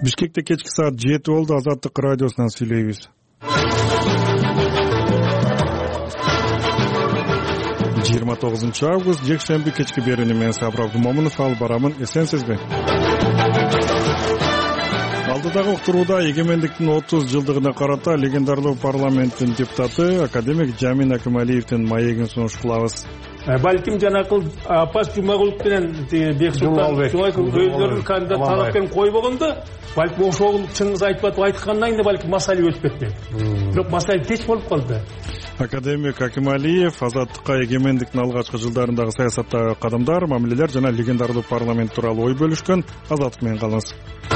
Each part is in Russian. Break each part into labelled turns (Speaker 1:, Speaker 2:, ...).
Speaker 1: Бишкекте кечки саат 7 болду. Азаттык радиосунан сүйлөйбүз. 29 август жекшемби кечки берүүнү мен Сабыр Абдумомунов алып барамын. Эсенсизби? Алдыдагы уктурууда эгемендиктин 30 жылдыгына карата легендарлуу парламенттин депутаты академик Жамин Акималиевдин маегин сунуш кылабыз.
Speaker 2: Балким жанакыл Апас Жумагулов менен Бексултан өздөрүнүн кандидат талапкерин кой болгондо балким ошол чыңгыз айтып айткандан кийин балким маселе өтүп кетти. Бирок маселе кеч болуп калды.
Speaker 1: Академик Акималиев азаттыкка эгемендиктин алгачкы жылдарындагы саясаттагы кадамдар, мамилелер жана легендарлуу парламент тууралуу ой бөлүшкөн. Азаттык менен калыңыз.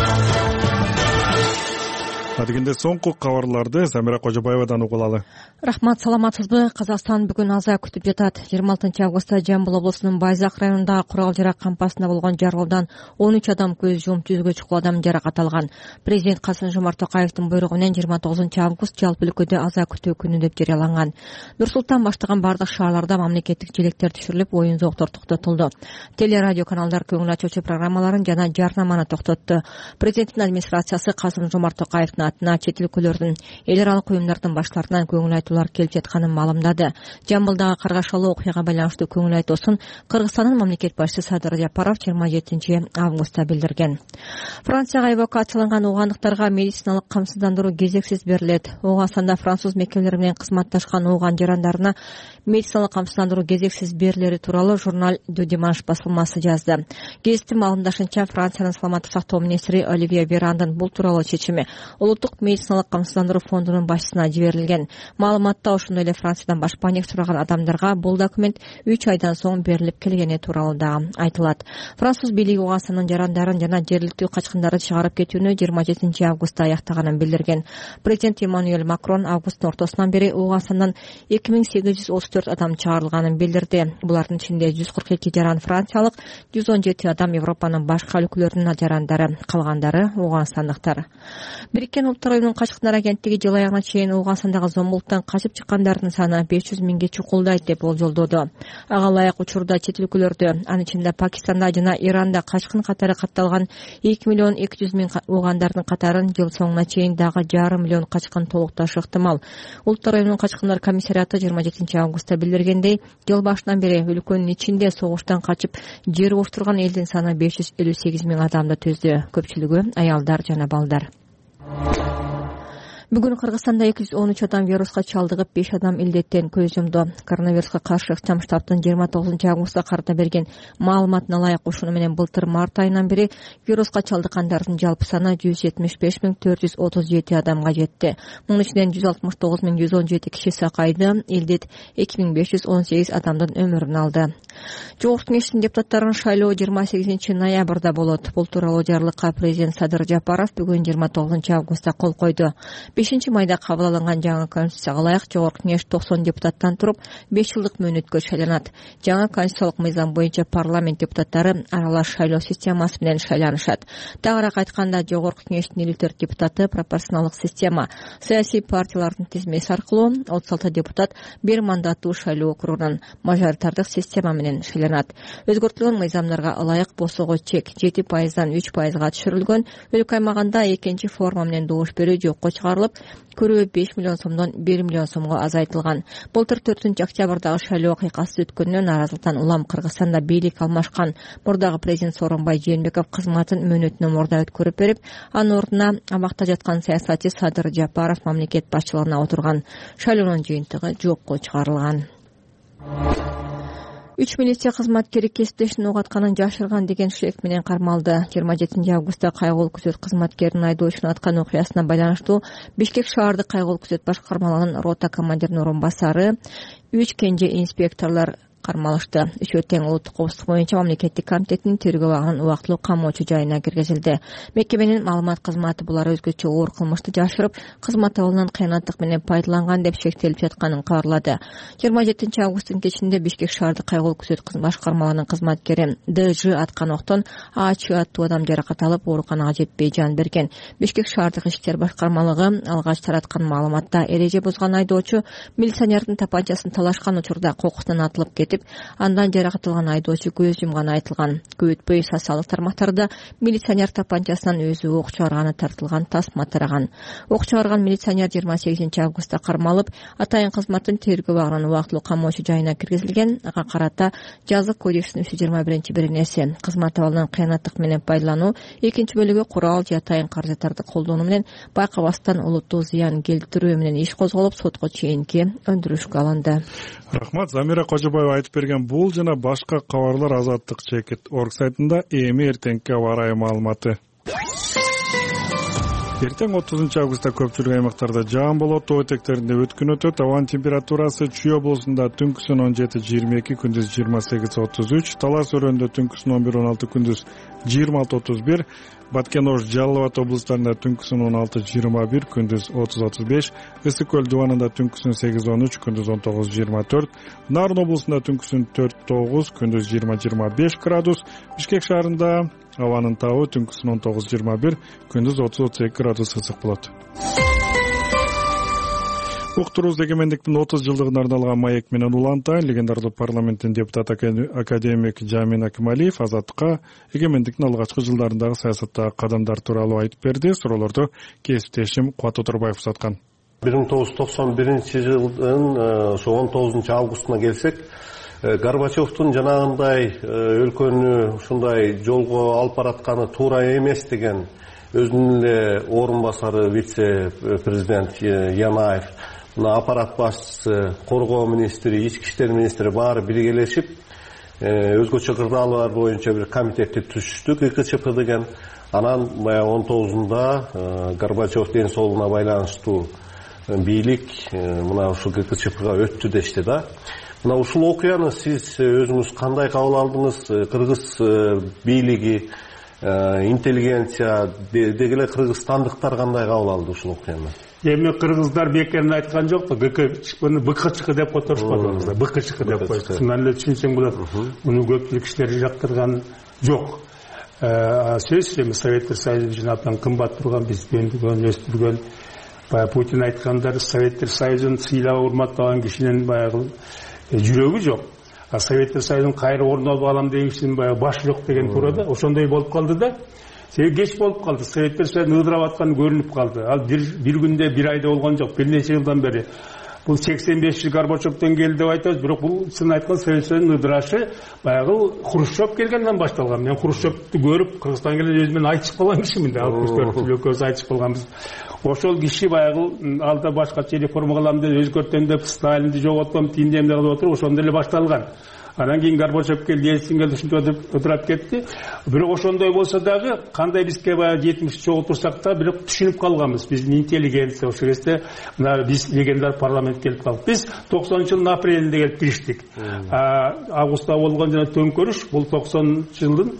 Speaker 1: Адегенде соңку кабарларды Замира Кожобаевадан угулалы.
Speaker 3: Рахмат, саламатсызбы? Казакстан бүгүн аза күтүп жатат. 26 августта Жамбыл облусунун Байзак районундагы курал-жарак кампасында болгон жарылуудан 13 адам көз жумуп, 100гө чукул адам жаракат алган. Президент Касым-Жомарт Токаевдин буйругу менен 29 август жалпы өлкөдө аза күтүү күнү деп жарыяланган. Нур-Султан баштаган бардык шаарларда мамлекеттик желектер түшүрүлүп, оюн-зооктор токтотулду. Телерадио каналдар көңүл ачуучу программаларын жана жарнаманы токтотту. Президенттин администрациясы Касым-Жомарт Токаевдин атына чет өлкөлөрдүн, эл аралык уюмдардын баштарынан көңүл айтуулар келип жатканын маалымдады. Жамбылдагы каргашалуу окуяга байланыштуу көңүл айтуусун Кыргызстандын мамлекет башчысы Садыр Жапаров 27 августта билдирген. Францияга эвакуацияланган уугандыктарга медициналык камсыздандыруу кезексиз берилет. Ооганстанда француз мекемелери менен кызматташкан ууган жарандарына медициналык камсыздандыруу кезексиз берилери тууралуу журнал Ду Димаш басылмасы жазды. Гезиттин маалымдашынча, Франциянын саламаттык сактоо министри Оливье Верандын бул тууралуу чечими Улуттук медициналык камсыздандыруу фондунун башчысына жиберилген. Маалыматта ошондой эле Франциядан башпаник сураган адамдарга бул документ 3 айдан соң берилип келгени тууралуу да айтылат. Француз бийлиги Ооганстандын жарандарын жана жергиликтүү качкындарды чыгарып кетүүнү 27 августта аяктаганын билдирген. Президент Эммануэль Макрон августтун ортосунан бери Ооганстандан 2834 адам чыгарылганын билдирди. Булардын ичинде 142 жаран франциялык, 117 адам Европанын башка өлкөлөрүнүн жарандары, калгандары ооганстандыктар. Бириккен Улуттар уюмунун качкындар агенттиги жыл аягына чейин Ооганстандагы зомбулуктан качып чыккандардын саны 500 миңге чукулдайт деп болжолдоду. Ага ылайык учурда чет өлкөлөрдө, анын ичинде Пакистанда жана Иранда качкын катары катталган 2.200.000 оогандардын катарын жыл соңуна чейин дагы 1,5 миллион качкын толукташы ыктымал. Улуттар уюмунун качкындар комиссариаты 27 августта билдиргендей, жыл башынан бери өлкөнүн ичинде согуштан качып жер боштурган элдин саны 558.000 адамды түздү. Көпчүлүгү аялдар жана балдар. Бүгүн Кыргызстанда 213 адам вируска чалдыгып, 5 адам илдеттен көз жумду. Коронавируска каршы ыктам штабтын 29 августта карата берген маалыматына ылайык ушуну менен былтыр март айынан бери вируска чалдыккандардын жалпы саны 175.437 адамга жетти. Мунун ичинен 169.117 киши сакайды, илдет 2518 адамдын өмүрүн алды. Жогорку Кеңештин депутаттарын шайлоо 28 ноябрда болот. Бул тууралуу жарлыкка президент Садыр Жапаров бүгүн 29 августта кол койду. 5 майда кабыл алынган жаңы конституцияга ылайык Жогорку Кеңеш 90 депутаттан туруп 5 жылдык мөөнөткө шайланат. Жаңы конституциялык мыйзам боюнча парламент депутаттары аралаш шайлоо системасы менен шайланышат. Тагыраак айтканда, Жогорку Кеңештин 54 депутаты пропорционалдык система, саясий партиялардын тизмеси аркылуу 36 депутат бир мандаттуу шайлоо округунан мажоритардык система менен шайланат. Өзгөртүлгөн мыйзамдарга ылайык босого чек 7%дан 3%га түшүрүлгөн. Өлкө аймагында экинчи форма менен добуш берүү жокко чыгарылып, көрүү 5 миллион сомдон 1 миллион сомго азайтылган. Былтыр 4 октябрдагы шайлоо акыйкасы өткөндөн наразылыктан улам Кыргызстанда бийлик алмашкан мурдагы президент Сооронбай Жээнбеков кызматын мөөнөтүнө мурда өткөрүп берип, анын ордуна абакта жаткан саясатчы Садыр Жапаров мамлекет башчылыгына отурган. Шайлоонун жыйынтыгы жокко чыгарылган. 3 милиция кызматкери кесиптешин угатканын жашырган деген шек менен кармалды. 27 августта кайгылуу күзөт кызматкеринин айдоочуну аткан окуясына байланыштуу Бишкек шаардык кайгылуу күзөт башкармалыгынын рота командиринин орун басары 3 кенже инспекторлор кармалышты. Үшөө тең улуттук коопсуздук боюнча мамлекеттик комитеттин тергөө абагынын убактылуу камоочу жайына киргизилди. Мекеменин маалымат кызматы булар өзгөчө оор кылмышты жашырып, кызмат абалынан кыянаттык менен пайдаланган деп шектелип жатканын кабарлады. 27 августтун кечинде Бишкек шаардык кайгылуу күзөт башкармалыгынын кызматкери ДЖ аткан октон АЧ аттуу адам жаракат алып, ооруканага жетпей жан берген. Бишкек шаардык иштер башкармалыгы алгач тараткан маалыматта эреже бузган айдоочу милиционердин тапанчасын талашкан учурда кокусунан атылып кетип, деп, андан жаракат алган айдоочу көз жумганы айтылган. Көп өтпөй социалдык тармактарда милиционер тапанчасынан өзү ок чыгарганы тартылган тасма тараган. Ок чыгарган милиционер 28 августта кармалып, атайын кызматтын тергөө абагынан убактылуу камоочу жайына киргизилген. Ага карата жазык кодекстин 321-беренеси кызмат абалынан кыянаттык менен пайдалануу, экинчи бөлүгү курал же атайын каражаттарды колдонуу менен байкабастан олуттуу зыян келтирүү менен иш козголуп, сотко чейинки өндүрүшкө алынды.
Speaker 1: Рахмат. Замира Кожобаева айтып берген бул жана башка кабарлар Азаттык чекит орг сайтында эми эртеңки аба ырайы маалыматы. Эртең 30 августта көпчүлүк аймактарда жаан болот, тоо этектеринде өткүн өтөт. Абанын температурасы Чүй облусунда түнкүсүн 17-22, күндүз 28-33, Талас өрөндө түнкүсүн 11-16, күндүз 26-31, Баткен-Ош, Жалал Абад облустарында түнкүсүн 16-21, күндүз 30-35, Ысык көл дубанында түнкүсүн 8-13, күндүз 19-24, Нарын облусунда түнкүсүн 4-9, күндүз 20-25 градус, Бишкек шаарында абанын табы түнкүсүн 19-21, күндүз 30-32 градус ысык болот. Уктурубуз эгемендиктин 30 жылдыгына арналган маек менен улантайын. Легендарлуу парламенттин депутаты академик Жамин Акималиев Азаттыкка эгемендиктин алгачкы жылдарындагы саясаттагы кадамдар тууралуу айтып берди. Суроолорду кесиптешим Кубат Отурбаев узаткан.
Speaker 4: 1991 жылдын 19 августуна келсек, Горбачевдун жанагындай өлкөнү ушундай жолго алып баратканы туура эмес деген өзүнүн эле орун басары вице-президент Янаев, мына аппарат башчысы, коргоо министри, ички иштер министри баары биргелешип, өзгөчө кырдаалар боюнча бир комитетти түзүштүк, ИКЧП деген. Анан 19-да Горбачев ден соолугуна байланыштуу бийлик мына ушул ИКЧПга өттү дешти да. Мына ушул окуяны сиз өзүңүз кандай кабыл алдыңыз? Кыргыз бийлиги, интеллигенция, дегеле кыргызстандыктар кандай кабыл алды ушул окуяны?
Speaker 2: Эми кыргыздар бекерин айткан жок да, ГКЧПны БКЧК деп которушпады, БКЧК деп койду. Шундан эле түшүнсөң болот. Муну көпчүлүк кишилер жактырган жок. Сөзсүз эми Советтер Союзу жинатынан кымбат турган, биз өндүгөн, өстүргөн, баягы Путин айткандар, Советтер Союзун сыйлап урматтаган кишинин баягы жүрөгү жок. Советтер Союзун кайра орнотуп алам деген кишинин баягы башы жок деген туурада, ошондой болуп калды да. Себеби кеч болуп калды. Советтер Союзун ыдырап атканы көрүнүп калды. Ал бир күндө, бир айда болгон жок. Бир нече жылдан бери. Бул 85 жыл Горбачевден келди деп айтабыз, бирок бул чын айткан Советтер Союзунун ыдырашы баягы Хрущев келгенден башталган. Мен Хрущевду көрүп, Кыргызстан келе өзү менен айтышып калган кишимин да. 64 жыл экөөбүз айтышып калганбыз. Ошол киши баягы алда башкача реформа кылам деп, өзгөртөм деп, Сталинди жоготом, тиндем деп отуруп, ошондой эле башталган. Анан кийин Горбачев келди, Ельцин келди, ушинтип ыдырап кетти. Бирок ошондой болсо дагы, кандай бизге баягы 70 чогултурсак да, бирок түшүнүп калганбыз. Биздин интеллигенция ошол кезде мына биз легендар парламент келип калдык. Биз 90-жылдын апрелинде келип кириштик. Августта болгон жана төңкөрүш бул 90-жылдын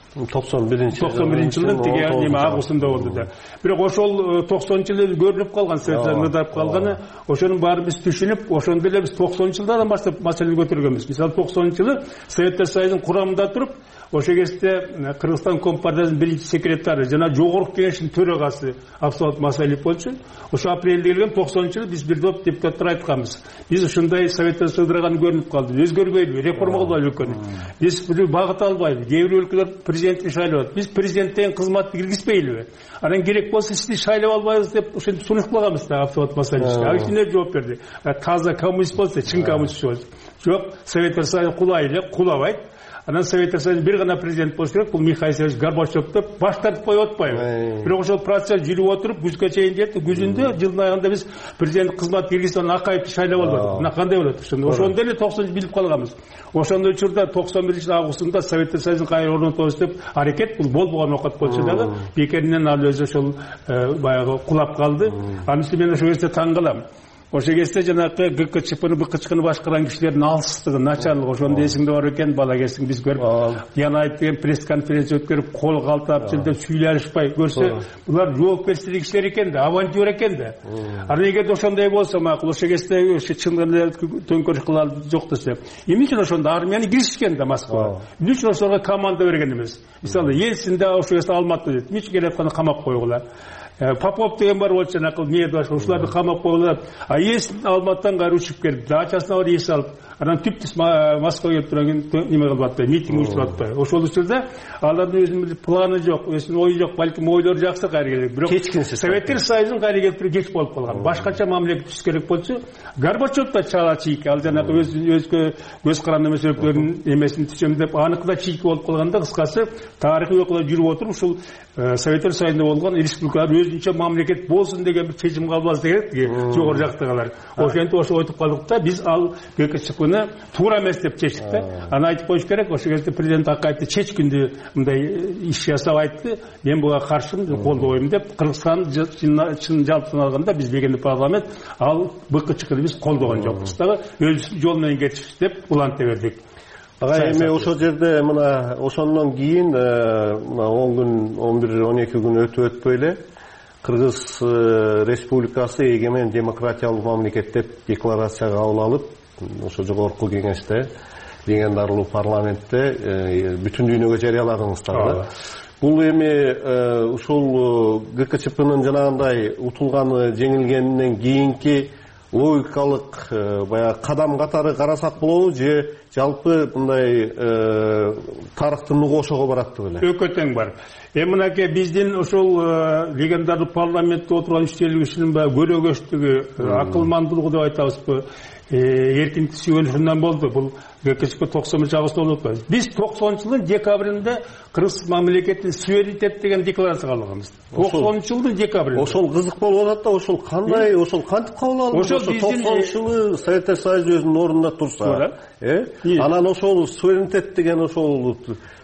Speaker 2: 91-жылдын тиги эми августунда болду да. Бирок ошол 90-жылы көрүнүп калган, сөзлөрүн ыдырап калганы, ошонун баарын биз түшүнүп, ошондо эле биз 90-жылдардан баштап маселени көтөргөнбүз. Мисалы 90-жылы Советтер Союзунун курамында туруп, ошол кезде Кыргызстан Компартиясынын биринчи секретары жана жогорку кеңештин төрагасы Абсолот Масалиев болчу. Ошо апрелде келген 90-жылы биз бир топ депутаттар айтканбыз. Биз ушундай Советтер Союзу ыдыраганы көрүнүп калды. Өзгөрбөйлүбү, реформа кылбайлы өлкөнү. Биз багыт албайлы. Кээ бир өлкөлөр президентти шайлап, биз президенттен кызматты киргизбейлиби? Анан керек болсо сизди шайлап албайбыз деп ошентип сунуш кылганбыз да Абсолот Масалиев. Ал жооп берди. Таза коммунист болсо, чын коммунист болсо. Жок, Советтер Союзу кулайлы, кулабайт. Анан Советтер Союзунун бир гана президент болуш керек, бул Михаил Сергеевич Горбачев деп баш тартып коюп атпайбы. Бирок ошол процесс жүрүп отуруп, күзгө чейин жетти. Күзүндө жылдын айында биз президент кызмат киргизген Акаевди шайлап албадык. Мына кандай болот? Ошондо эле 90 билип калганбыз. Ошондой учурда 91 августунда Советтер Союзун кайра орнотобуз деп аракет бул болбогон окат болчу дагы бекеринен ал өзү ошол баягы кулап калды. Анын үстүнө мен ошол кезде таң калам. Ошол кезде жанагы ГКЧПны, БКЧКны башкарган кишилердин алсыздыгы, начарлыгы ошондо эсиңде бар экен, бала кезиң биз көрүп, Янаев деген пресс-конференция өткөрүп, кол калтырап, жылдап сүйлөй алышпай көрсө, булар жоопкерчилик кишилер экен да, авантюр экен да. Анан эгерде ошондой болсо макул, ошол кезде чын эле төңкөрүш кылалы жок десе, эмне үчүн ошондо армияны киришкен да Москва? Эмне үчүн ошолорго команда берген эмес? Мисалы, Ельцин да ошол кезде Алматыда эмне үчүн келип атканда камап койгула? Попов деген бар болчу жанакы медваш ушуларды камап коюлат. А эсин Алматыдан кайра учуп келип, дачасына бар эс алып, анан түптүс Москвага келип турган кийин неме кылып атпайбы, митинг уюштуруп атпайбы. Ошол учурда алардын өзүнүн планы жок, өзүнүн ою жок, балким ойлору жакшы кайра келет. Бирок кечкинсиз Советтер Союзунун кайра келип кеч болуп калган. Башкача мамлекет түзүш керек болчу. Горбачев да чала чийки, ал жанагы өзгө көз каранды эмес эмесин түшөм деп аныкы чийки болуп калганда, кыскасы тарыхый окуялар жүрүп отуруп ушул Советтер Союзунда болгон республикалар өзүнчө мамлекет болсун деген бир чечим кабыл керек, жогору жактагылар. Ошентип ошо айтып калдык да, биз ал ГКЧПны туура эмес деп чечтик да. Аны айтып коюш керек. Ошол кезде президент Акаевди чечкиндүү мындай иш жасап айтты. Мен буга каршымын, колдобойм деп. Кыргызстан чын жалпысын алганда биз дегенде парламент ал БКЧПны биз колдогон жокпуз дагы, өз жол менен кетишиз деп уланта бердик.
Speaker 4: Эми ошол жерде мына ошондон кийин мына 10 күн, 11-12 күн өтпөй эле Кыргыз Республикасы эгемен демократиялык мамлекет деп декларация кабыл алып, ошо жогорку кеңеште, легендарлуу парламентте бүтүн дүйнөгө жарыяладыңыздар да. Бул эми ушул ГКЧПнын жанагындай утулганы, жеңилгенинен кийинки логикалык баягы кадам катары карасак болобу же жалпы мындай тарыхтын нугу ошого барат деп эле?
Speaker 2: Өкө тең бар. Мынакей биздин ошол легендарлуу парламентте отурган үчтөлүгүнүн баягы көрөгөчтүгү, акылмандуулугу деп айтабызбы, эркин сүйгөнүшүнөн болду. Бул ГКЧП 90-августта болуп атпайбы. Биз 90-жылдын декабрында Кыргыз мамлекетин суверенитет деген декларация кабыл алганбыз. 90-жылдын декабрында.
Speaker 4: Ошол кызык болуп атат да, ошол кандай, ошол кантип кабыл алынды?
Speaker 2: Ошол
Speaker 4: 90-жылы Советтер Союзу өзүнүн ордунда турса, анан ошол суверенитет деген ошол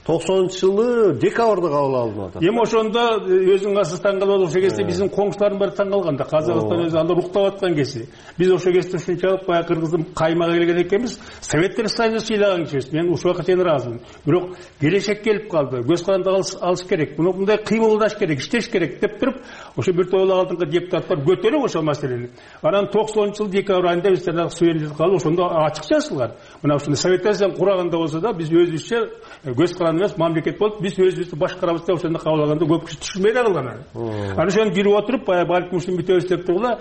Speaker 4: 90-жылы декабрда кабыл алынып атат.
Speaker 2: Эми ошондо өзүң асыз таң калып, ошол кезде биздин коңшулардын баары таң калган да. Казакстан өзү анда руктап аткан кези. Биз ошол кезде ушунчалык баягы Кыргыздын каймага келген экенбиз. Советтер Союзу сыйлаган кишибиз. Мен ушул убакта чейин ыраазымын. Бирок келечек келип калды. Көз каранды алыш керек. Муну мындай кыймылдаш керек, иштеш керек деп туруп, ошо бир тойло алдыңкы депутаттар көтөрүп ошол маселени. Анан 90-жыл декабрь айында биз жанагы суверенитет калып, ошондо ачык жазылган. Мына ушундай Советтер Союзун кураганда болсо да, биз өзүбүзчө көз каранды эмес мамлекет болуп, биз өзүбүздү башкарабыз деп ошондо кабыл алганда көп киши түшүнбөй да калган. Анан ошону жүрүп отуруп, балким ушуну бүтөбүз деп тургула,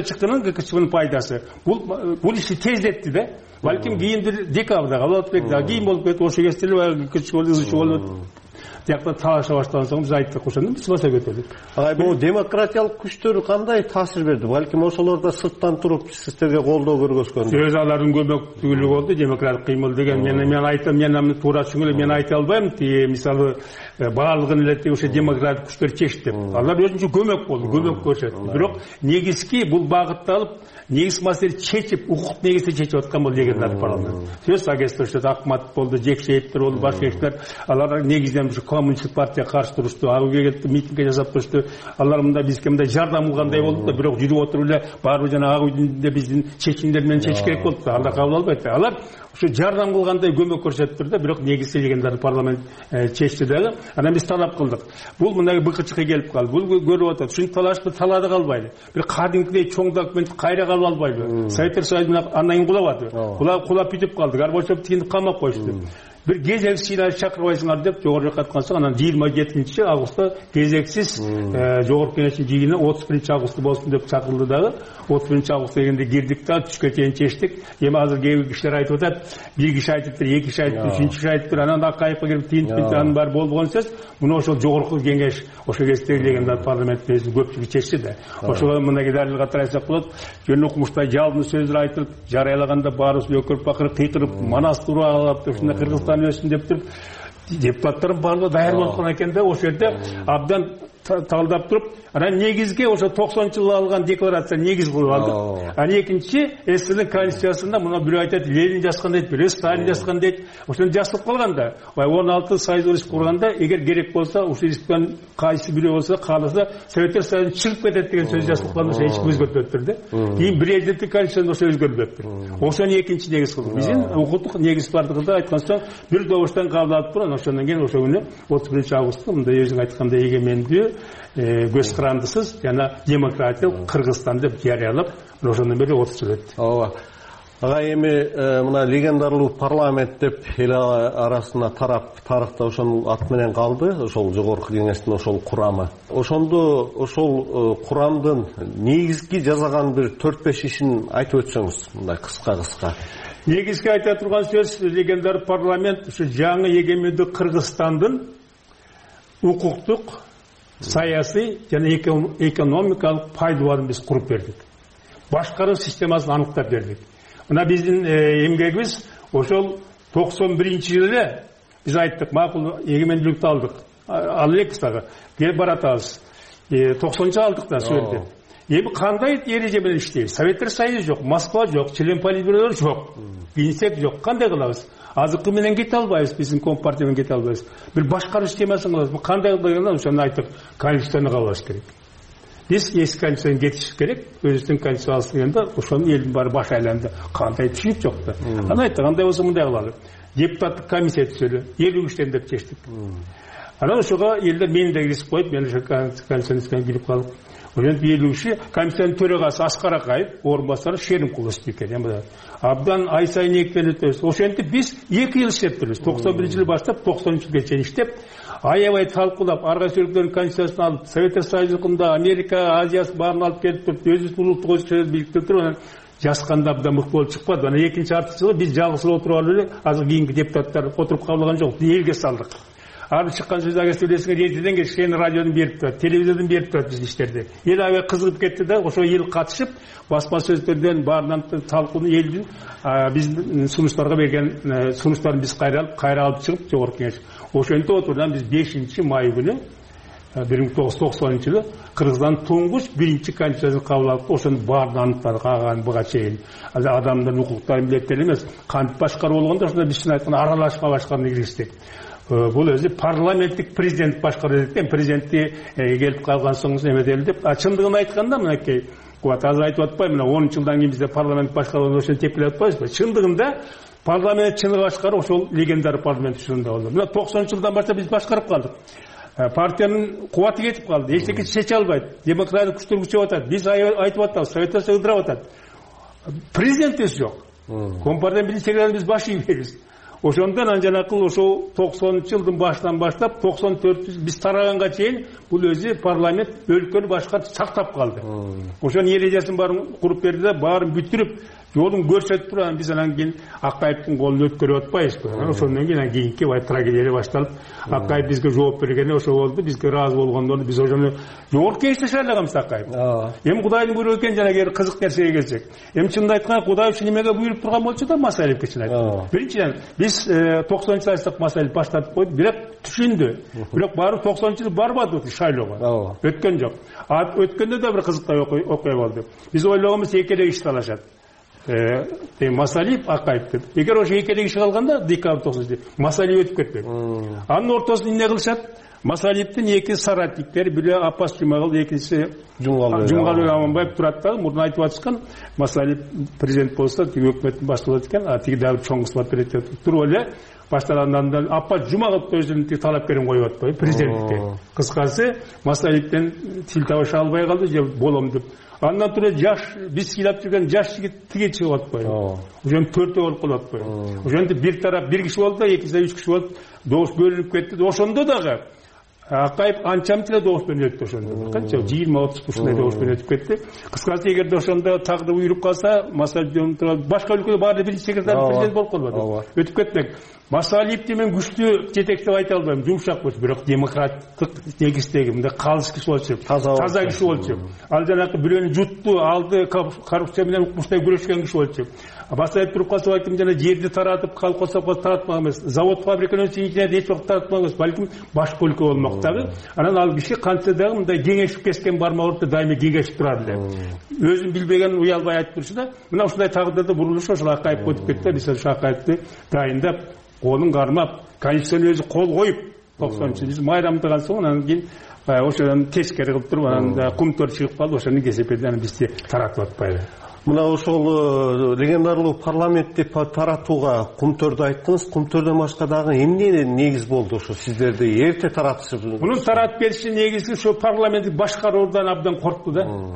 Speaker 2: ГКЧПнын пайдасы. Бул ишти тездетти да. Балким кийинdir декабрда кабыл алып кетти, кийин болуп кетти, ошол кезде эле ГКЧП ызычы болуп тиякта талаша баштаган соң биз айттык, ошондо биз баса көтөрдүк.
Speaker 4: Бул демократиялык күчтөр кандай таасир берди? Балким ошолор да сырттан туруп сиздерге колдоо көргөзгөн.
Speaker 2: Сөз алардын көмөктүүлүгү болду. Демократик кыймыл деген мен айтам, мен аны туура түшүнгөлө мен айта албайм. Мисалы баардыгын эле ошо демократик күчтөр чечти. Алар өзүнчө көмөк болду, көмөк көрсөттү. Бирок негизги бул багытталып, негиз маселе чечип, укук негизде чечип аткан бул легендарлуу парламент. Сөз агенттикте Акматов болду, Жекшеевдер болду, башка кишилер. Алар негизден коммунисттик партияга каршы турушту, ага келип митингге жасап турушту. Алар мындай бизге мындай жардам кылгандай болду да, бирок жүрүп отуруп эле баары жана ак үйдүндө биздин чечимдер менен чечиш керек болду да. Анда кабыл албайт. Алар ошо жардам кылгандай көмөк көрсөттүр да, бирок негизи легендарлуу парламент чечти дагы. Анан биз талап кылдык. Бул мындай БКЧК келип калды. Бул көрүп атат. Ушуну талашты, талады калбайлы. Бир кадимкидей чоң документ кайра кабыл албайлы. Советтер Союзу андан кийин кулабады. Кулап бүтүп калды. Горбачев тигинди камап коюшту. Bir gezeksiz çakırbaysınlar deyip жоғары жаққа атқан соң, анан 27 августта кезексиз жоғары кеңештин жыйыны 31 августта болсын деп чакырылды дагы. 31 августта дегенде кирдик да, түшкө чейин чечтик. Эми азыр кээ бир кишилер айтып атат, бир киши айтыптыр, эки киши айтыптыр, үчүнчү киши айтыптыр, анан Акаевге кирип тиинтип анын баары болбогон сөз. Муну ошол жогорку кеңеш, ошол кезде легендар парламенттин көпчүлүгү чечти да. Ошого мындай далил катары айтсак болот, жөн укмуштай жалпы сөздөр айтылып, жарыялаганда баарыбыз өкүрүп бакырып, кыйкырып, манас тууралап, ушундай Кыргызстан өссүн деп туруп, депутаттардын баардыгы даяр болгон экен да, ошол жерде абдан талдап туруп, анан негизге ошо 90-жылы алган декларация негиз кылып алдык. Анан экинчи СССРдин конституциясында муну бирөө айтат, Ленин жазган дейт, бирөө Сталин жазган дейт. Ошону жазып калган да. 16 Союз республикасы курганда, эгер керек болсо, ушул республиканын кайсы бирөө болсо, кааласа Советтер Союзунан чыгып кетет деген сөз жазып калган, эч ким өзгөртпөптүр да. Кийин президенттик конституцияда ошо өзгөрүлөптүр. Ошону экинчи негиз кылдык. Биздин укуктук негиз бардыгында айткан соң, бир добуштан кабыл алып турган, ошондон кийин ошо күнү 31 августта мындай өзүң айткандай эгемендүү, көз карандысыз жана демократиялык Кыргызстан деп жарыялап, ошондон бери 30 жыл өттү.
Speaker 4: Ооба. Ага эми мына легендарлуу парламент деп эл арасына тарап тарыхта ошол ат менен калды, ошол жогорку кеңештин ошол курамы. Ошондо ошол курамдын негизги жасаган бир 4-5 ишин айтып өтсөңүз, мындай кыска.
Speaker 2: Негизги айта турган сөз легендар парламент ушу жаңы эгемендүү Кыргызстандын укуктук, саясий жана экономикалык пайдаларын биз куруп бердик. Башкаруу системасын аныктап бердик. Мына биздин эмгегибиз ошол 91-жылы биз айттык, макул эгемендүүлүктү алдык. Ал элекпиз дагы. Кеп баратабыз. 90-жылы алдык да сөйдө. Эми кандай эреже менен иштейбиз? Советтер Союзу жок, Москва жок, член политбюролор жок, Генсек жок. Кандай кылабыз? Азыкы менен кете албайбыз, биздин компартия менен кете албайбыз. Бир башкаруу системасын кылабыз. Кандай кылганда ошону айттык, Конституцияны кабылдаш керек. Биз эски Конституцияны кетиш керек, өзүбүздүн Конституциясында ошону элдин баары баш айланды. Кандай түшүнүк жок да. Аны айттык, кандай болсо мындай кылалы. Депутаттык комиссия түзөлү, 53-тен деп чечтик. Анан ошого элдер мени да киргизип коюп, мен ошо Конституцияны билип калдым. Ошентип 53 комиссиянын төрагасы Аскар Акаев, орун басары Шеримкулов спикер. Абдан ай сайын экиден өтөбүз. Ошентип биз 2 жыл иштептирбиз. 91-жылы баштап 90-жылга чейин иштеп, аябай талкуулап, арга сүйрөктөрдүн конституциясын алып, Советтер Союзунда, Америка, Азиясы баарын алып келип туруп, өзүбүздүн улуттук өзчөлөрдү бириктирип туруп, анан жасканда абдан мыкты болуп чыкпады. Анан экинчи артысында биз жалгыз отуруп алып эле, азыр кийинки депутаттар отуруп кабылган жок, элге салдык. Ары чыккан сөз агасы билесиңер, ертеден кечкен радиодон берип турат, телевизордон берип турат биздин иштерди. Эл аябай кызыгып кетти да, ошо эл катышып, басма сөздөрдөн баарынан талкууну элдин биздин сунуштарга берген сунуштарын биз кайра алып чыгып, жогорку кеңеш. Ошентип отурдан биз 5-май күнү 1990-жылы Кыргызстандын туңгуч биринчи конституциясын кабыл алып, ошонун баарын аныктадык буга чейин. Адамдын укуктарын билет эле эмес, кантип башкаруу болгондо ошондо биз чын айтканда аралашма башкарууну киргиздик. Бул өзү парламенттик президент башкаруу экен, президентти келип калган соң эметели деп. Чындыгын айтканда мынакей, азыр айтып атпайм, мына 10 жылдан кийин бизде парламент башкаруу ошон тепкилеп атпайбызбы? Чындыгында парламент чыны башкаруу ошол легендар парламент ушунда болду. Мына 90-жылдан баштап биз башкарып калдык. Партиянын кубаты кетип калды, эч нерсе чече албайт. Демократиялык күчтөр күчөп атат. Биз айтып атабыз, Советтер Союзу ыдырап атат. Президентибиз жок. Компартиянын биринчи секретарын биз баш ийбейбиз. Ошондон анан жанакыл ошол 90-жылдын башынан баштап 94 биз тараганга чейин бул өзү парламент өлкөнү башкарып сактап калды. Ошонун эрежесин баарын куруп берди да, баарын бүтүрүп, жолун көрсөтүп туруп, биз анан кийин Акаевдин колун өткөрүп атпайбызбы? Ошондон кийин кийинки трагедия башталып, Акаев бизге жооп бергене ошо болду, бизге ыраазы болгондон биз ошону жогорку кеңеште шаарлаганбыз Акаев. Эми Кудайдын буйругу экен, жана эгер кызык нерсеге келсек. Эми чынын айтканда Кудай ушу немеге буйруп турган болчу да, Масалиевке чын айтканда. Биринчиден, биз 90-жылы айсак Масалиев баштатып койду, бирок түшүндү. Бирок баары 90-жылы барбады шайлоого. Өткөн жок. Өткөндө да бир кызыктуу окуя болду. Биз ойлогонбуз экелек иш талашат. Масалиев, Акаев деп. Эгер ошо экелек иш калганда декабрь 90-жылы Масалиев өтүп кетпек. Анын ортосунда эмне кылышат? Масалиевдин эки соратниктери, бири Апас Жумагул, экинчиси Жумгал Аманбаев турат да, мурда айтып атышкан, Масалиев президент болсо, өкмөттүн башы болот экен, тиги дагы чоңгусулап берет деп туруп эле баштагандан Апас Жумагул өзүнүн талапкерин коюп атпайбы президенттикке. Кыскасы, Масалиевден тил табыша албай калды, же болом деп. Андан туруп жаш, биз сыйлап жүргөн жаш жигит тиге чыгып атпайбы. Ошентип төртөө болуп калып атпайбы. Ошентип бир тарап бир киши болду, экинчиде 3 киши болуп, добуш бөлүнүп кетти. Ошондо дагы Акаев анчамын эле добуш менен өттү ошондо. Канча 20-30 ушундай добуш менен өтүп кетти. Кыскасы, эгерде ошондо тагдыр буйруп калса, Масалиев башка өлкөдө баары биринчи секретарь президент болуп калбады. Өтүп кетмек. Масалиевди мен күчтүү жетекчи айта албайм, жумшак болчу, бирок демократтык негиздеги мындай калыс киши болчу, таза киши болчу. Ал жанакы бирөөнү жутту, алды, коррупция менен укмуштай күрөшкөн киши болчу. Масалиев туруп калса, айтым жана жерди таратып, колхозго таратмак эмес, завод фабриканын ичинде эч убакта таратмак эмес, балким башка өлкө болмок дагы. Анан ал киши кантсе дагы мындай кеңешип кескен бармак урду дайыма кеңешип турар эле. Өзүн билбеген уялбай айтып турчу да, мына ушундай тагдырда бурулуш ошол Акаев өтүп кетти. Биз ошол Акаевди дайындап, колун кармап, конституцияны өзү кол коюп, 90-жылы биз майрамдаган соң анан кийин ошодон тескери кылып туруп, анан кумтөр чыгып калды, ошону кесепеди анан бизди таратып атпайбы.
Speaker 4: Мына ошол легендарлуу парламентти таратууга кумтөрдү айттыңыз. Кумтөрдөн башка дагы эмне негиз болду ошо сиздерди эрте таратышып?
Speaker 2: Мунун таратып бериши негизи ошо парламенттик башкаруудан абдан коркту да.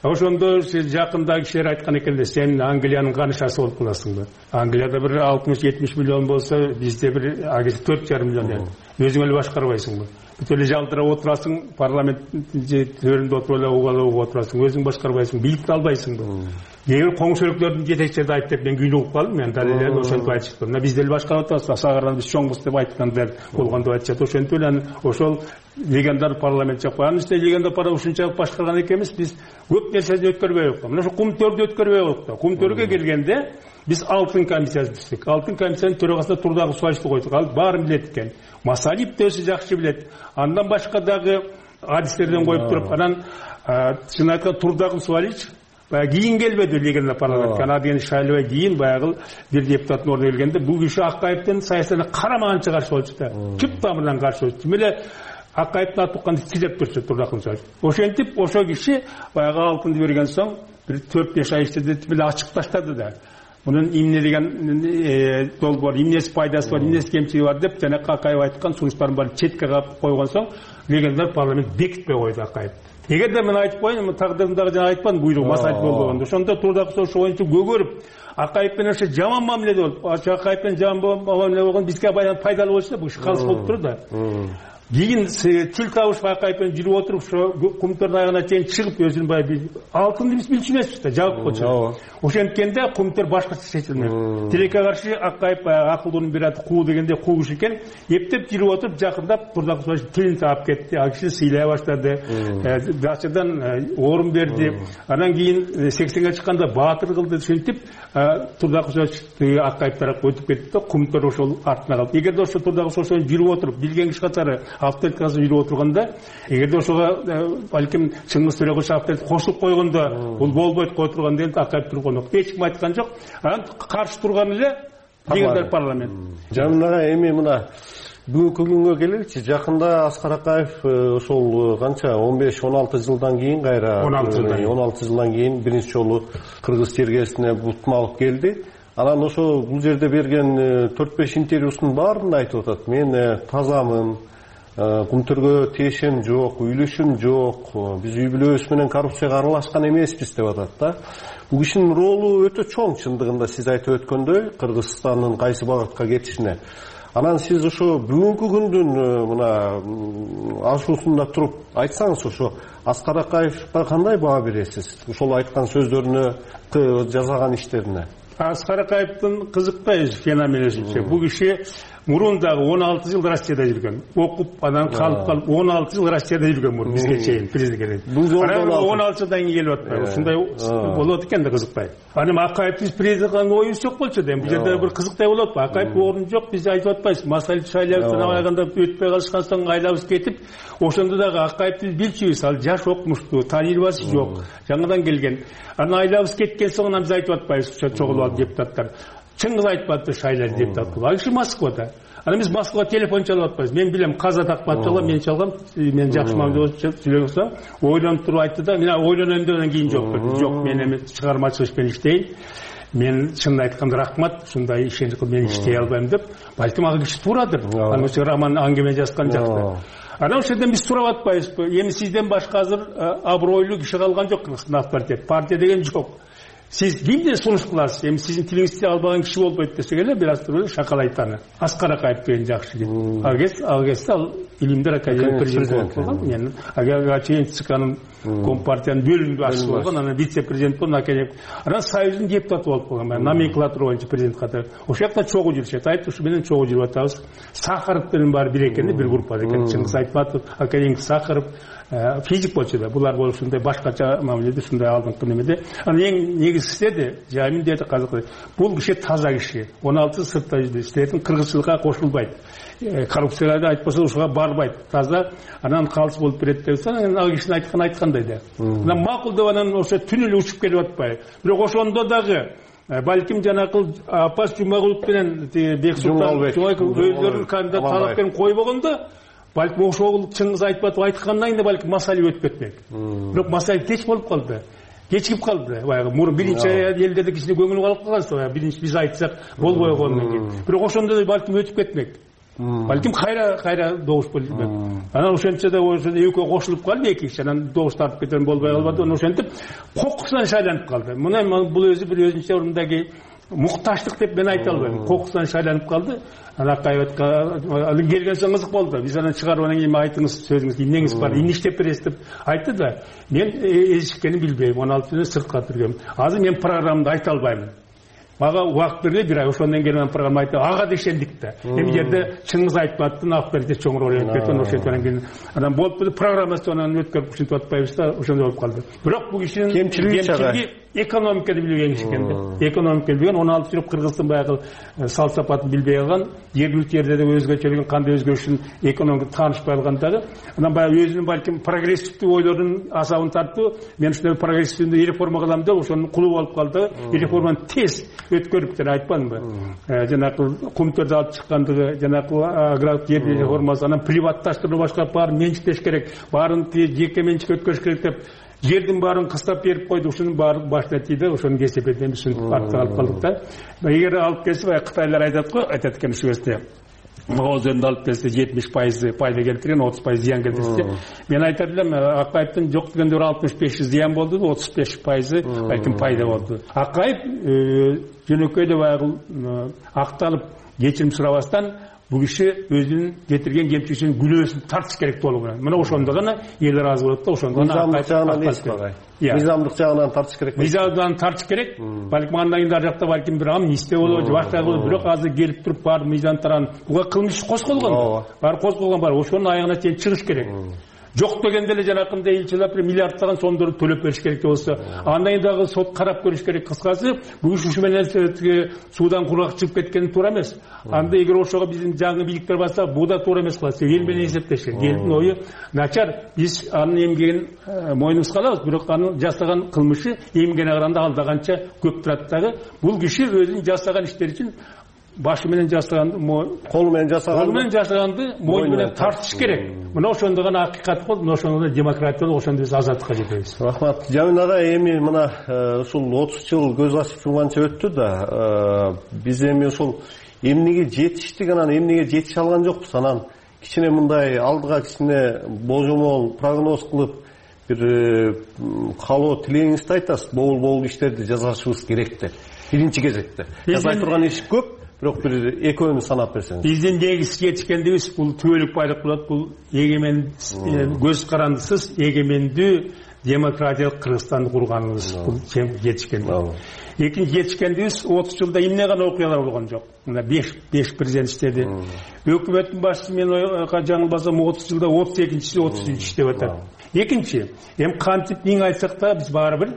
Speaker 2: ошондо сиз жакында кишилер айткан экен да, сен Англиянын канышасы болуп каласың. Англияда бир 60-70 миллион болсо, бизде бир 4,5 миллион. Өзүң эле башкарбайсыңбы? Бүт эле жалтырап отурасың, парламент төрүндө отуруп эле угалап отурасың, өзүң башкарбайсың, бийликти албайсыңбы? Эгер коңшөлүктөрдүн жетекчиси айтып, мен күйлүгүп калдым, мен далилдеп ошентип айтышты. Мына биз деле башкарып атабыз, сагардан биз чоңбуз деп айткандар болгондо айтышат. Ошентип эле ошол легендар парламент жакпы. Анын үстүнө легендар парламент ушунчалык башкарган экенбиз, биз көп нерсени өткөрбөй коюп. Мына ошо кум төрдү өткөрбөй коюп. Кум төргө келгенде биз алтын комиссиясы түздүк. Алтын комиссиянын төрагасына турдагы субайчты койдук. Ал баарын билет экен. Масалип да өзү жакшы билет. Андан башка дагы адистерден коюп туруп, анан чын айтканда турдагы субайч кийин келбеди легендар парламентке. Анан деген шайлабай кийин баягы бир депутаттын ордуна келгенде бул киши Акаевдин саясатына карамаганча каршы болчу да. Түп тамырынан каршы болчу. Меле Акаевдин аты укканды тизеп турчу турдагы субайч. Ошентип ошо киши баягы алтынды берген соң бир 4-5 ай ичинде меле ачык таштады да. Мунун эмне деген долбоор, эмнеси пайдасы бар, эмнеси кемчилиги бар деп жана Акаев айткан сунуштарын баарын четке койгон соң легендар парламент бекитпей койду Акаев. Эгерде мен айтып коеюн, тагдырымдагы жана айтпадым, буйрук масалип болбогондо. Ошондо турдагы ошо боюнча көгөрүп, Акаев менен ошо жаман мамиледе болуп, Акаев менен жаман мамиледе болгон бизге пайдалуу болчу да, бул иш калыс болуп турду да. Кийин тил табышып Акаев менен жүрүп отуруп, ошо кумтөрдүн аягына чейин чыгып, өзүнүн баягы алтынды биз билчү эмеспиз да, жабып койчу. Ошенткенде кумтөр башкача чечилмек. Тилекке каршы Акаев акылдуунун бир аты куу дегенде куу киши экен, эптеп жүрүп отуруп, жакындап турдагы субайч тилин таап кетти. Ал киши сыйлай баштады. Дачадан орун берди. Анан кийин 80ге чыкканда баатыр кылды, ушинтип турдагы субайч Акаев тарапка өтүп кетти да, кумтөр ошол артына калды. Эгерде ошо турдагы ошо жүрүп отуруп, билген киши катары авторитетке жүрүп отурганда, эгерде ошого балким Чыңгыз Төрөгөч авторитет кошулуп койгондо, бул болбойт кой турган деген Акаев турган жок. Эч ким айткан жок. Анан каршы турган эле легендар парламент.
Speaker 4: Жанына эми мына бүгүнкү күнгө келеличи. Жакында Аскар Акаев ошол канча 15-16 жылдан кийин кайра 16 жылдан кийин биринчи жолу Кыргыз тергесине бутма алып келди. Анан ошо бул жерде берген 4-5 интервьюсунун баарында айтып атат. Мен тазамын, кумтөргө тиешем жок, үйлөшүм жок, биз үй бүлөбүз менен коррупцияга аралашкан эмеспиз деп атат да. Бул кишинин ролу өтө чоң, чындыгында сиз айтып өткөндөй, Кыргызстандын кайсы багытка кетишине. Анан сиз ошо бүгүнкү күндүн мына ашуусунда туруп айтсаңыз, ошо Аскар Акаевке кандай баа бересиз? Ошол айткан сөздөрүнө, жасаган иштерине?
Speaker 2: Аскар Акаевдин кызыкпай феномени. Бул киши мурун дагы 16 жыл Россияда жүргөн. Окуп, анан калып 16 жыл Россияда жүргөн мурун бизге чейин президент. Анан 16 жылдан кийин келип атпайбы? Ушундай болот экен да, кызыкпай. Анан Акаевдин президенттин ою жок болчу да. Бул жерде бир кызыктай болот. Акаев орун жок, биз айтып атпайбыз. Масалип шайлабыздан аягында өтпөй калышкан соң айлабыз кетип, ошондо дагы Акаевди билчүбүз. Ал жаш окумуштуу, тажрыйбасы жок. Жаңадан келген. Анан айлабыз кеткен соң анан биз айтып атпайбыз, чогулуп алып депутаттар. Чыңгыз айтпады шайлайды депутат кылып. Ал киши Москвада. Анан биз Москвага телефон чалып атпайбыз. Мен билем, Каза Такматов чалган, мен чалгам, мен жакшы мамиле сүйлөсөм, ойлонуп туруп айтты да, мен ойлонойм дегенден кийин жок. Жок, мен эми чыгармачылык ишин иштейм. Мен чын айтканда рахмат, ушундай ишенич кылып мен иштей албайм деп, балким ал киши туурадыр. Анан ошо роман аңгеме жазган жакты. Анан ошол жерден биз сурап атпайбызбы? Эми сизден башка азыр абройлуу киши калган жок Кыргызстан партия. Партия деген жок. Сиз кимден сунуш кыласыз? Эми сиздин тилиңизди албаган киши болбойт десек эле, бир аз туруп шакалайт аны. Аскар Акаев деген жакшы киши. Ал кезде ал Илимдер академия президент болгон. Мен чейин ЦКнын Компартиянын бөлүм башчысы болгон, анан вице-президент болгон академик. Анан Союздун депутаты болуп калган. Номенклатура боюнча президент катары. Ошол жакта чогуу жүрүшөт. Айтып ушу менен чогуу жүрүп атабыз. Сахаровдун баары бир экен, бир группа экен. Чыңгыз Айтматов, академик Сахаров, физик болчу да. Булар болуп ушундай башкача мамиледе, ушундай алдыңкы немеде. Анан эң негизгиси деди, Жамин деди казак. Бул киши таза киши. 16 сыртта иштейтин, кыргызчылыкка кошулбайт. Коррупцияга айтпаса ушуга барбайт. Таза, анан калыс болуп берет деп атса, анан ал кишинин айткандай да. Анан макул деп анан ошо түн эле учуп келип атпайбы. Бирок ошондо дагы балким жанакыл Апас Жумагулов менен Бексултан өздөрүнүн кандидат талапкерин койбогондо, балким ошол Чыңгыз Айтматов айткандан кийин балким маселе өтүп кетмек. Бирок маселе кеч болуп калды. Кечигип калды. Баягы мурун биринчи элдерде кичине көңүл калып калган. Биринчи биз айтсак болбой койгондон кийин. Бирок ошондо да балким өтүп кетмек. балким кайра добуш болуп кетти. Анан ошентсе да экөө кошулуп калды, эки киши. Анан добуш тартып кеткен болбой калбады. Ошентип кокусунан шайланып калды. Мына бул өзү бир өзүнчө ордундагы мукташтык деп мен айта албайм. Кокусунан шайланып калды. Анан Акаеватка келген соң кызык болду. Биз анан чыгарып анан кийин айтыңыз, сөзүңүз эмнеңиз бар, эмне иштеп бересиз деп айтты да. Мен эчкени билбейм. 16 жыл сыртка тургам. Азыр мен программамды айта албайм. Мага убакыт бергиле, бир ай ошондон кийин мен программа айтып, ага дешендик да. Эми жерде чыныңыз айтпаттын, авторитет чоңураак кеткен, ошентен кийин анан болуп программасын анан өткөрүп ушинтип атпайбыз да, ошондой болуп калды. Бирок бул кишинин кемчилиги экономиканы билбеген киши экен да. Экономиканы билбеген, 16 жыл Кыргыздын баягы салт сапатын билбей калган, жергиликтүү жерде да өзгөчөлүгүн кандай өзгөрүшүн экономика таанышпай калгандагы, анан баягы өзүнүн балким прогрессивдүү ойлорунун асабын тартты. Мен ушундай прогрессивдүү реформа кылам деп ошонун кулу болуп калды. Реформаны тез өткөрүп деп айтпадымбы? Жанагы комитетте алып чыккандыгы, жанагы аграрлык жер реформасы, анан приватташтыруу башка баарын менчиктеш керек, баарын жеке менчикке өткөрүш керек деп жердин баарын кыстап берип койду. Ушунун баары башына тийди, ошону кесип эден биз артта калып калдык да. Эгер алып келсе, Кытайлар айтат экен ушул кезде. Мага өзүндө алып келсе 70% пайда келтирген, 30% зыян келтирсе, мен айтар элем, Акаевдин жок дегенде 65 зыян болду, 35% балким пайда болду. Акаев жөнөкөйдө баягы акталып кечирим сурабастан бул киши өзүнүн кетирген кемчилигинин күнөөсүн тартыш керек толугу. Мына ошондо гана эл ыраазы болот да, ошондо гана мыйзамдык жагынан тартыш керек. Мыйзамдан тартыш керек. Балким андан кийин ар жакта балким бир амнистия болобу, башка болобу, бирок азыр келип туруп бар мыйзам таран буга кылмыш козголгон. Бар козголгон бар, ошонун аягына чейин чыгыш керек. Жок дегенде эле жанакындай элчилер миллиардтаган сомдорду төлөп бериш керек болсо, андан кийин дагы сот карап көрүш керек. Кыскасы, бул ушу менен суудан кургак чыгып кеткени туура эмес. Анда эгер ошого биздин жаңы бийликтер басса, бул да туура эмес кылат. Эл менен эсептеш керек. Элдин ою начар. Биз анын эмгегин мойнубузга алабыз, бирок анын жасаган кылмышы эмгене караганда алдаганча көп турат дагы. Бул киши өзүнүн жасаган иштери үчүн башы менен жасаганды, колу менен жасаганды мойну менен тартыш керек. Мына ошондо гана акыйкат болуп, мына ошондо демократия, ошондо биз азаттыкка жетебиз.
Speaker 4: Рахмат. Жамин ага, эми мына ушул 30 жыл көз ачып турганча өттү да, биз эми ушул эмнеге жетиштик, анан эмнеге жетише алган жокпуз. Анан кичине мындай алдыга кичине божомол прогноз кылып бир каалоо тилегиңизди айтасыз. Боул иштерди жасашыбыз керек деп. Биринчи кезекте. Жасай турган иш көп. Бирок бир экөөнү санап берсеңиз.
Speaker 2: Биздин негизги жетишкендигибиз бул түбөлүк байлык болот. Бул эгемен көз карандысыз эгемендүү демократиялык Кыргызстанды курганыбыз. Бул жетишкендик. Экинчи жетишкендигибиз 30 жылда эмне гана окуялар болгон жок. Мына 5 президент иштеди. Өкмөттүн башчысы мен жаңылбасам 30 жылда 32-чи 33-чү иштеп атат. Экинчи, эми кантип эмне айтсак да биз баары бир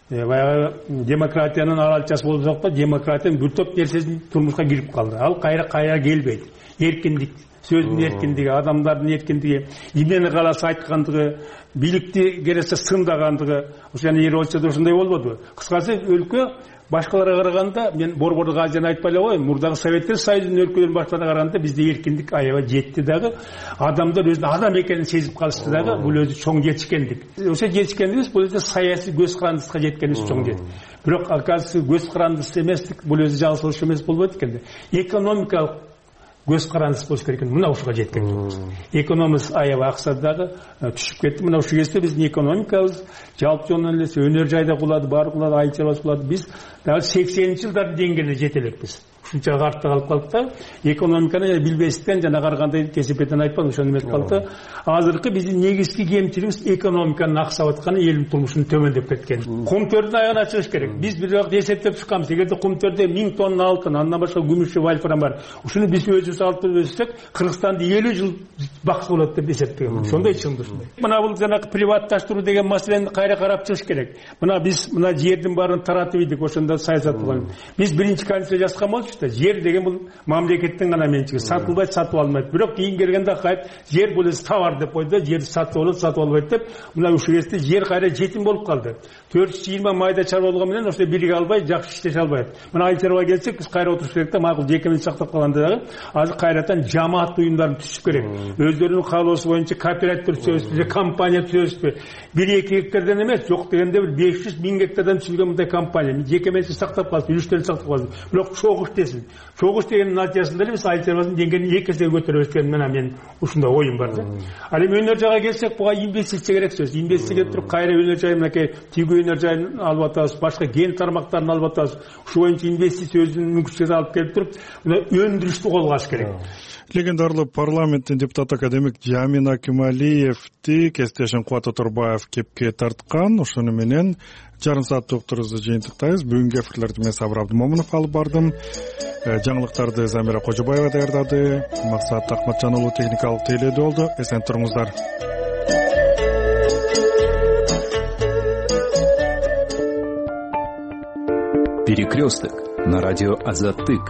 Speaker 2: демократиянын аралчасы болуп жок да, демократиянын бир топ нерсесин турмушка кирип калды. Ал кайра келбейт. Эркиндик, сөздүн эркиндиги, адамдардын эркиндиги, эмнени кааласа айткандыгы, бийликти келесе сындагандыгы, ошону эр болчу ошондой болбоду. Кыскасы өлкө башкаларга караганда, мен Борбордук Азияны айтпай эле коеюн, мурдагы Советтер Союзунун өлкөлөрүнүн башкаларына караганда бизде эркиндик аябай жетти дагы, адамдар өзүнүн адам экенин сезип калышты дагы, бул өзү чоң жетишкендик. Ошо жетишкендигибиз бул өзү саясий көз карандыска жеткенибиз чоң жет. Бирок оказывается көз карандысы эместик, бул өзү жалгыз эмес болбойт экен. Экономикалык көз карандысы болуш керек экен. Мына ушуга жеткен жокпуз. Экономикасы аябай аксады дагы, түшүп кетти. Мына ушул кезде биздин экономикабыз жалпы жонунан эле өнөр жайда кулады, баары кулады, айыл чарбасы кулады. Биз дагы 80-чи жылдардын деңгээлине жете элекпиз. Ушунча артта калып калдык да. Экономиканы билбестиктен жана карагандай кесипетен айтпадым, ошону эмес калды. Азыркы биздин негизги кемчилигибиз экономиканын аксап атканы, элдин турмушунун төмөндөп кеткени. Кумтөрдүн аягына чыгыш керек. Биз бир убакыт эсептеп чыкканбыз. Эгерде кумтөрдө 1000 тонна алтын, андан башка күмүш, вольфрам бар. Ушуну биз өзүбүз алып туруп өссөк, Кыргызстанды 50 жыл бакса болот деп эсептегем. Ошондой чындык ушундай. Мына бул жанагы приватташтыруу деген маселени кайра карап чыгыш керек. Мына биз мына жердин баарын таратып идик, ошондо саясат болгон. Биз биринчи конституция жазган болчу. Жер деген бул мамлекеттин гана менчиги. Сатылбайт, сатып алынбайт. Бирок кийин келгенде Акаев жер бул товар деп койду. Жер сатып алып, сатып албайт деп, мына ушул кезде жер кайра жетим болуп калды. 420 майда чарба болгон менен ошо бириге албай, жакшы иштеше албайт. Мына айыл чарбага келсек, биз кайра отуруш керек да, макул жекеменчи сактап калганда дагы азыр кайрадан жамаат уюмдарын түзүш керек. Өздөрүнүн каалоосу боюнча кооператив түзөбүзбү, компания түзөбүзбү? 1-2 гектардан эмес, жок дегенде бир 500 000 гектардан түзүлгөн мындай компания. Жекеменчи сактап калсын, үлүштөрүн сактап калсын. Бирок чогуу нәтижесін. Соғыс деген нәтижесінде біз альтернативасын деңгейін 2 есе көтеріп өткен мен ушундай ойым бар. Ал эми өнөр жайга келсек, буга инвестиция керек сөз. Инвестиция келип туруп кайра өнөр жай менекей тигүү өнөр жайын алып атабыз, башка ген тармактарын алып атабыз. Ушу боюнча инвестиция өзүнүн мүмкүнчүлүгүн алып келип туруп, өндүрүштү колго алыш керек.
Speaker 1: Легендарлы парламенттин депутаты академик Жамин Акималиевти кесиптешим Кубат Оторбаев кепке тарткан. Ошону менен жарым сааттык турубузду жыйынтыктайбыз. Бүгүнкү эфирлерди мен Сабыр Абдымомунов алып бардым. Жаңылыктарды Замира Кожобаева даярдады. Максат Акматжан уулу техникалык тейлөөдө болду. Эсен туруңуздар.
Speaker 5: Перекресток на радио Азаттык.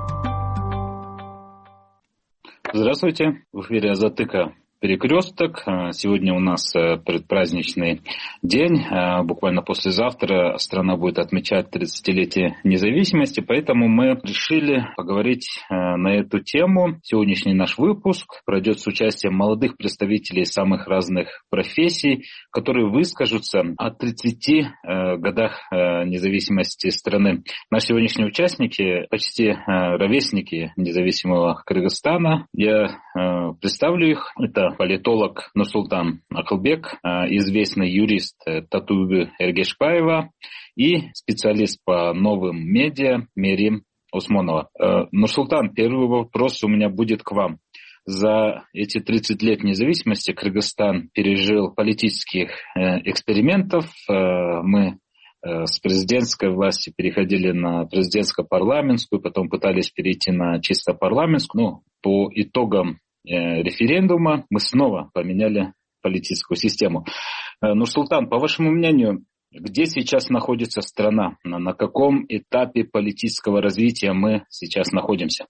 Speaker 6: Здравствуйте, в эфире Азаттыка «Перекресток». Сегодня у нас предпраздничный день. Буквально послезавтра страна будет отмечать 30-летие независимости, поэтому мы решили поговорить на эту тему. Сегодняшний наш выпуск пройдет с участием молодых представителей самых разных профессий, которые выскажутся о 30 годах независимости страны. Наши сегодняшние участники почти ровесники независимого Кыргызстана. Я представлю их. Это политолог Нурсултан Акылбек, известный юрист Татуубы Эргешбаева и специалист по новым медиа Мерим Усмонова. Нурсултан, первый вопрос у меня будет к вам. За эти 30 лет независимости Кыргызстан пережил политических экспериментов. Мы с президентской власти переходили на президентско-парламентскую, потом пытались перейти на чисто парламентскую. Но по итогам референдума мы снова поменяли политическую систему. Нурсултан, по вашему мнению, где сейчас находится страна? На каком этапе политического развития мы сейчас находимся?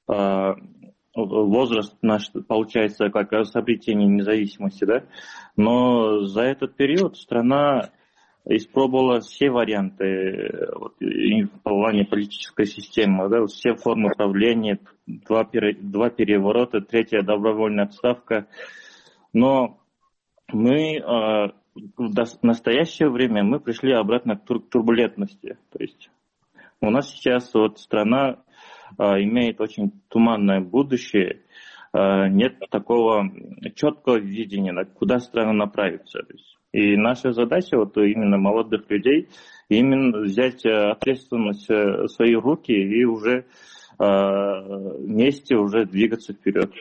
Speaker 7: Возраст наш получается как раз обретение независимости, да? Но за этот период страна испробовала все варианты в плане политической системы, да? Все формы правления, два переворота, 3-я добровольная отставка. Но мы в настоящее время мы пришли обратно к турбулентности. То есть у нас сейчас страна имеет очень туманное будущее, нет такого четкого видения, куда страна направится. И наша задача именно молодых людей именно взять ответственность в свои руки и уже вместе уже двигаться вперед.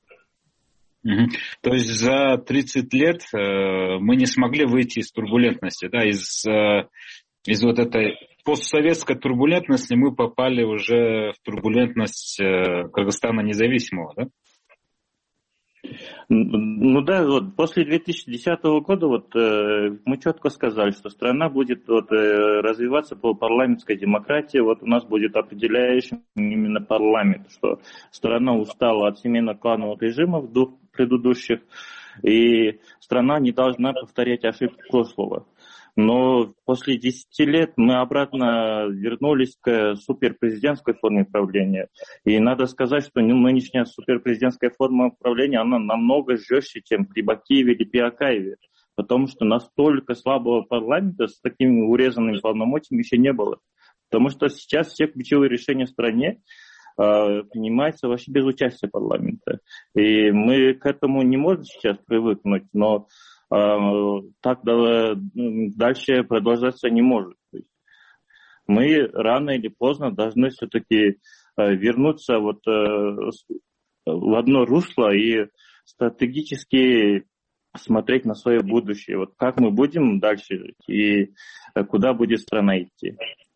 Speaker 6: То есть за 30 лет мы не смогли выйти из турбулентности, да, из вот этой постсоветской турбулентности мы попали уже в турбулентность Кыргызстана независимого, да?
Speaker 7: Ну да, после 2010 года мы четко сказали, что страна будет развиваться по парламентской демократии. У нас будет определяющим именно парламент, что страна устала от семейно-клановых режимов двух предыдущих, и страна не должна повторять ошибки прошлого. Но после 10 лет мы обратно вернулись к суперпрезидентской форме правления. И надо сказать, что нынешняя суперпрезидентская форма правления, она намного жестче, чем при Бакиеве или при Акаеве. Потому что настолько слабого парламента с такими урезанными полномочиями еще не было. Потому что сейчас все ключевые решения в стране принимаются вообще без участия парламента. И мы к этому не можем сейчас привыкнуть, но так дальше продолжаться не может. Мы рано или поздно должны все-таки вернуться в одно русло и стратегически смотреть на свое будущее. Как мы будем дальше жить и куда будет страна идти.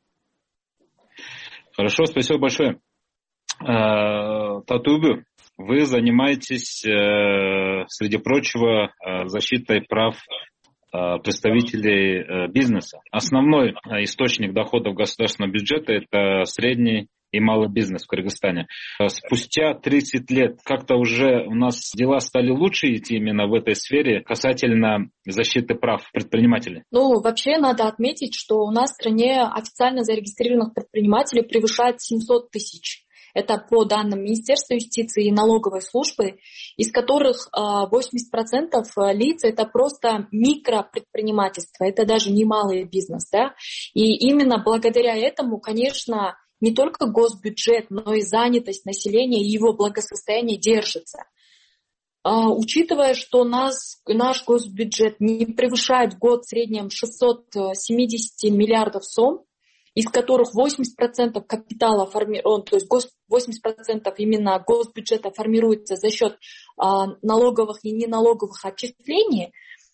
Speaker 6: Хорошо, спасибо большое. Татуубы, вы занимаетесь, среди прочего, защитой прав представителей бизнеса. Основной источник доходов государственного бюджета – это средний и малый бизнес в Кыргызстане. Спустя 30 лет как-то уже у нас дела стали лучше идти именно в этой сфере касательно защиты прав предпринимателей?
Speaker 8: Вообще надо отметить, что у нас в стране официально зарегистрированных предпринимателей превышает 700 тысяч. Это по данным Министерства юстиции и налоговой службы, из которых 80% лиц – это просто микропредпринимательство, это даже не малый бизнес. Да? И именно благодаря этому, конечно, не только госбюджет, но и занятость населения и его благосостояние держится. Учитывая, что наш госбюджет не превышает в год в среднем 670 миллиардов сом, из которых 80% капитала то есть 80% именно госбюджета формируется за счет налоговых и неналоговых отчислений,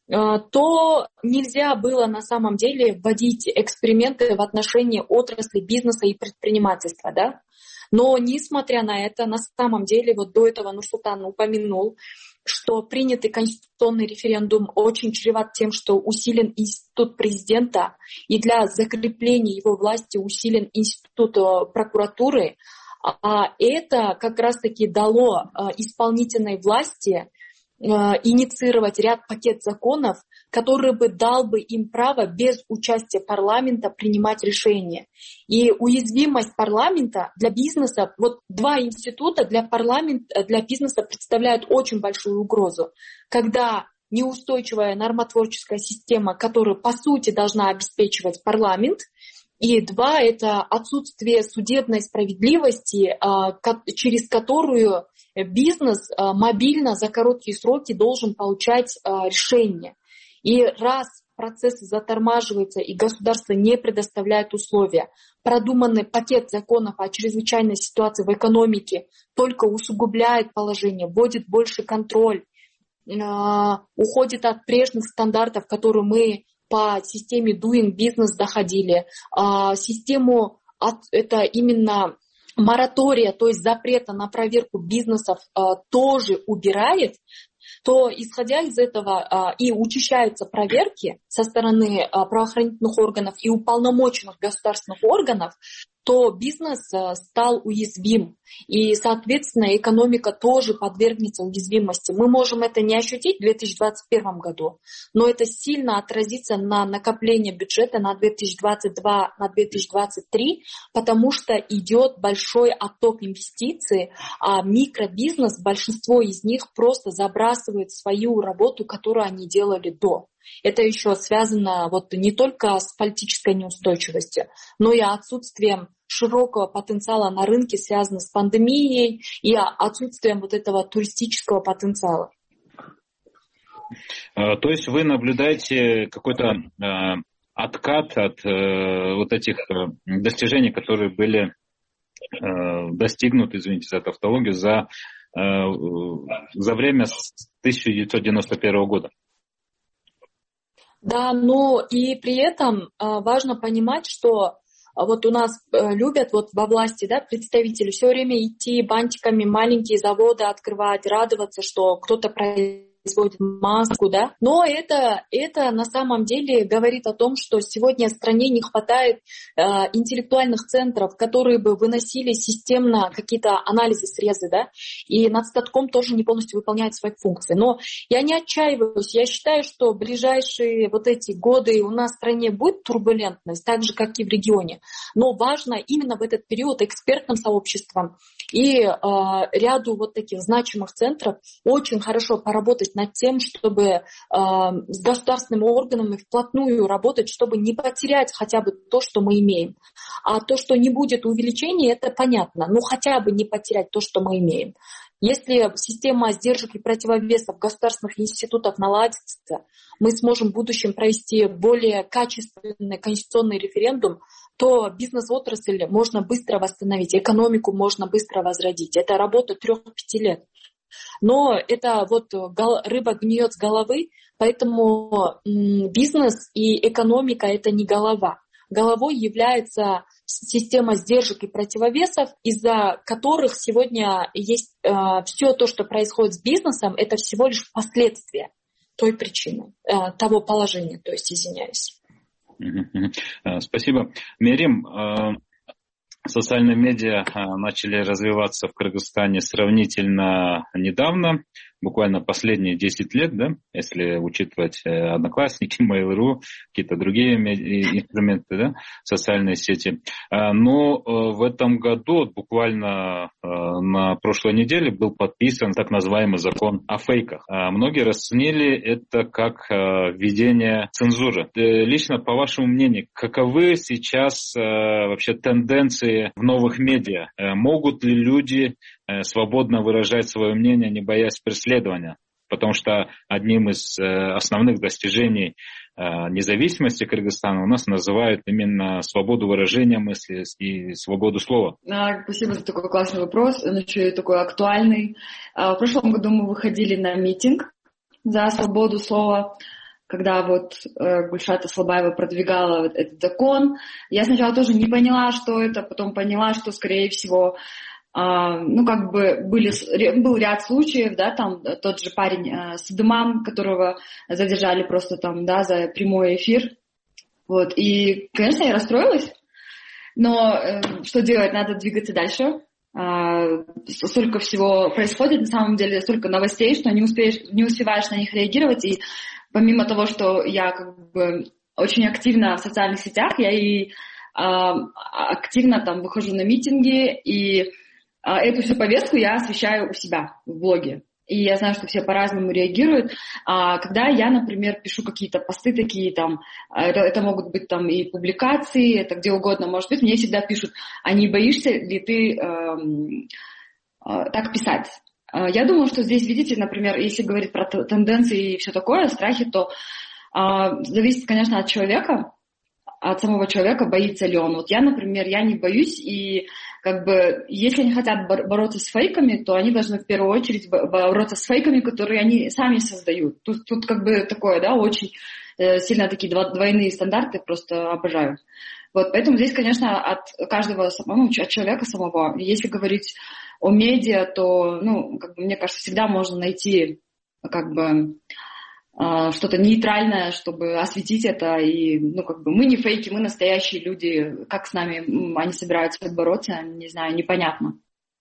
Speaker 8: то нельзя было на самом деле вводить эксперименты в отношении отрасли бизнеса и предпринимательства, да? Но несмотря на это, на самом деле, вот до этого Нурсултан упомянул, что принятый конституционный референдум очень чреват тем, что усилен институт президента, и для закрепления его власти усилен институт прокуратуры. Это как раз-таки дало исполнительной власти инициировать ряд пакет законов, который бы дал бы им право без участия парламента принимать решения. И уязвимость парламента для бизнеса, вот два института для бизнеса представляют очень большую угрозу. Когда неустойчивая нормотворческая система, которую по сути должна обеспечивать парламент, и два, это отсутствие судебной справедливости, через которую бизнес мобильно за короткие сроки должен получать решения. И раз процессы затормаживаются и государство не предоставляет условия, продуманный пакет законов о чрезвычайной ситуации в экономике только усугубляет положение, вводит больше контроль, уходит от прежних стандартов, которые мы по системе Doing Business доходили. Систему это именно моратория, то есть запрета на проверку бизнесов тоже убирает, то, исходя из этого, и учащаются проверки со стороны правоохранительных органов и уполномоченных государственных органов, то бизнес стал уязвим. И, соответственно, экономика тоже подвергнется уязвимости. Мы можем это не ощутить в 2021 году, но это сильно отразится на накоплении бюджета на 2022, на 2023, потому что идет большой отток инвестиций, а микробизнес, большинство из них просто забрасывает свою работу, которую они делали до. Это еще связано вот не только с политической неустойчивостью, но и отсутствием широкого потенциала на рынке, связанного с пандемией, и отсутствием вот этого туристического потенциала.
Speaker 6: То есть вы наблюдаете какой-то откат от вот этих достижений, которые были достигнуты, извините за тавтологию, за время с 1991 года?
Speaker 8: Да, но и при этом важно понимать, что вот у нас любят вот во власти, да, представители все время идти бантиками, маленькие заводы открывать, радоваться, что кто-то производит маску, да. Но это на самом деле говорит о том, что сегодня в стране не хватает интеллектуальных центров, которые бы выносили системно какие-то анализы, срезы, да. И Нацстатком тоже не полностью выполняет свои функции. Но я не отчаиваюсь. Я считаю, что в ближайшие вот эти годы у нас в стране будет турбулентность, так же, как и в регионе. Но важно именно в этот период экспертным сообществом и ряду вот таких значимых центров очень хорошо поработать над тем, чтобы с государственными органами вплотную работать, чтобы не потерять хотя бы то, что мы имеем. А то, что не будет увеличения, это понятно. Но хотя бы не потерять то, что мы имеем. Если система сдержек и противовесов государственных институтов наладится, мы сможем в будущем провести более качественный конституционный референдум, то бизнес-отрасль можно быстро восстановить, экономику можно быстро возродить. Это работа 3-5 лет. Но это вот рыба гниет с головы, поэтому бизнес и экономика – это не голова. Головой является система сдержек и противовесов, из-за которых сегодня есть все то, что происходит с бизнесом, это всего лишь последствия той причины, того положения, то есть, извиняюсь.
Speaker 6: Спасибо. Мерим, социальные медиа начали развиваться в Кыргызстане сравнительно недавно, буквально последние 10 лет, да, если учитывать Одноклассники, Mail.ru, какие-то другие инструменты, да, социальные сети. Но в этом году, буквально на прошлой неделе, был подписан так называемый закон о фейках. Многие расценили это как введение цензуры. Лично, по вашему мнению, каковы сейчас вообще тенденции тенденции в новых медиа. Могут ли люди свободно выражать свое мнение, не боясь преследования? Потому что одним из основных достижений независимости Кыргызстана у нас называют именно свободу выражения мысли и свободу слова.
Speaker 9: Спасибо за такой классный вопрос, он еще и такой актуальный. В прошлом году мы выходили на митинг за свободу слова, когда вот Гульшат Аслабаева продвигала вот этот закон. Я сначала тоже не поняла, что это, потом поняла, что, скорее всего, был ряд случаев, да, там тот же парень Садыман, которого задержали просто там, да, за прямой эфир. Вот. И, конечно, я расстроилась, но что делать, надо двигаться дальше. Столько всего происходит, на самом деле, столько новостей, что не успеваешь на них реагировать. И помимо того, что я как бы очень активна в социальных сетях, я и активно там выхожу на митинги, и эту всю повестку я освещаю у себя в блоге. И я знаю, что все по-разному реагируют. Когда я, например, пишу какие-то посты такие, там, это могут быть там и публикации, это где угодно может быть, мне всегда пишут, а не боишься ли ты так писать? Я думаю, что здесь, видите, например, если говорить про тенденции и все такое, страхи, то зависит, конечно, от человека, от самого человека, боится ли он. Вот я, например, я не боюсь, и как бы если они хотят бороться с фейками, то они должны в первую очередь бороться с фейками, которые они сами создают. Тут как бы такое, да, очень сильно такие двойные стандарты, просто обожаю. Вот, поэтому здесь, конечно, от каждого, от человека самого. Если говорить о медиа, то, как бы, мне кажется, всегда можно найти как бы что-то нейтральное, чтобы осветить это. И, как бы мы не фейки, мы настоящие люди. Как с нами они собираются бороться, не знаю, непонятно.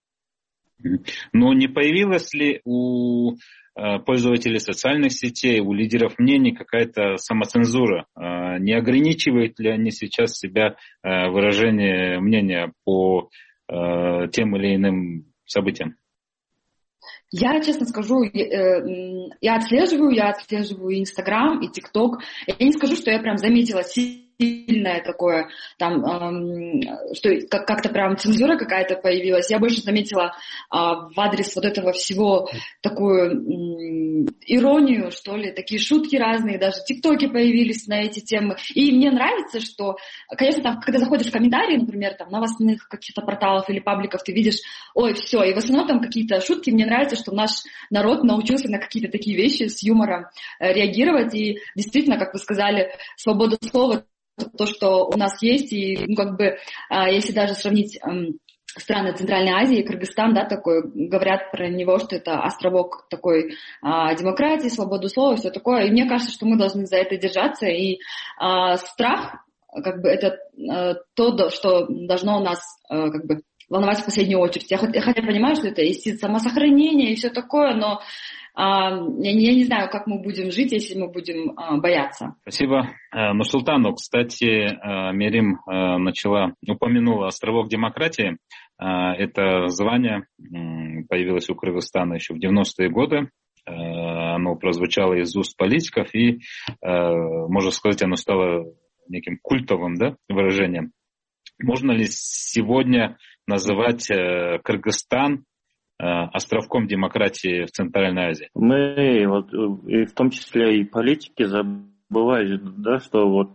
Speaker 6: Но не появилась ли у пользователей социальных сетей, у лидеров мнений какая-то самоцензура? Не ограничивают ли они сейчас себя выражение мнения по тем или иным событиям?
Speaker 9: Я, честно скажу, я отслеживаю Инстаграм и ТикТок. Я не скажу, что я прям заметила сильное такое, там, что как-то прям цензура какая-то появилась. Я больше заметила в адрес вот этого всего такую иронию, что ли, такие шутки разные, даже ТикТоки появились на эти темы. И мне нравится, что, конечно, там, когда заходишь в комментарии, например, там, новостных каких-то порталов или пабликов, ты видишь, ой, все, и в основном там какие-то шутки. Мне нравится, что наш народ научился на какие-то такие вещи с юмором реагировать. И действительно, как вы сказали, свобода слова, то, что у нас есть, и, если даже сравнить страны Центральной Азии, Кыргызстан, да, такой, говорят про него, что это островок такой демократии, свободы слова, все такое, и мне кажется, что мы должны за это держаться, и страх, как бы, это то, что должно нас, как бы, волновать в последнюю очередь. Я хотя понимаю, что это инстинкт самосохранения и все такое, но я не знаю, как мы будем жить, если мы будем бояться.
Speaker 6: Спасибо. Нурсултан, кстати, Мерим упомянула островок демократии. Это звание появилось у Кыргызстана еще в 90-е годы. Оно прозвучало из уст политиков, и, можно сказать, оно стало неким культовым, да, выражением. Можно ли сегодня называть Кыргызстан островком демократии в Центральной Азии?
Speaker 7: Мы, и в том числе и политики, забывают, да, что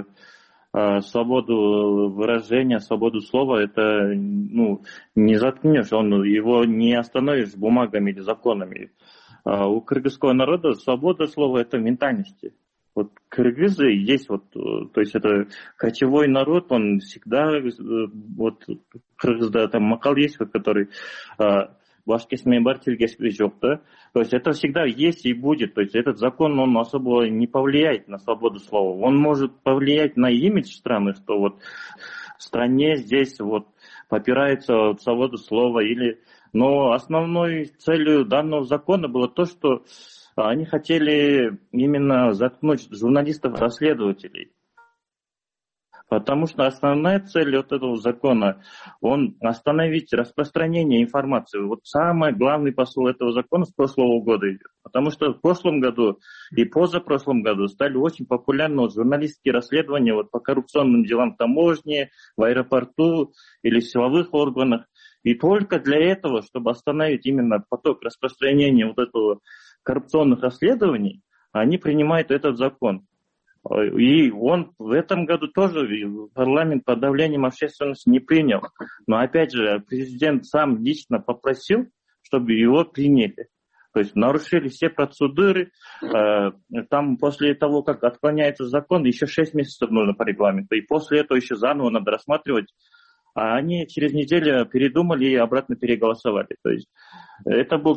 Speaker 7: свободу выражения, свободу слова, это не заткнешь, его не остановишь бумагами или законами. У кыргызского народа свобода слова — это ментальности. Кыргызы есть, то есть это кочевой народ, он всегда, кыргызда там макал есть, который башкесмен бар, тилгеспи жок, да. То есть это всегда есть и будет. То есть этот закон, он особо не повлияет на свободу слова. Он может повлиять на имидж страны, что в стране здесь попирается свобода слова. Но основной целью данного закона было то, что они хотели именно заткнуть журналистов-расследователей. Потому что основная цель вот этого закона, он остановить распространение информации. Вот самый главный посыл этого закона с прошлого года идет. Потому что в прошлом году и позапрошлом году стали очень популярны журналистские расследования вот по коррупционным делам таможни, в аэропорту или в силовых органах. И только для этого, чтобы остановить именно поток распространения вот этого коррупционных расследований, они принимают этот закон. И он в этом году тоже парламент под давлением общественности не принял. Но опять же, президент сам лично попросил, чтобы его приняли. То есть нарушили все процедуры. Там после того, как отклоняется закон, еще 6 месяцев нужно по регламенту. И после этого еще заново надо рассматривать. А они через неделю передумали и обратно переголосовали. То есть это была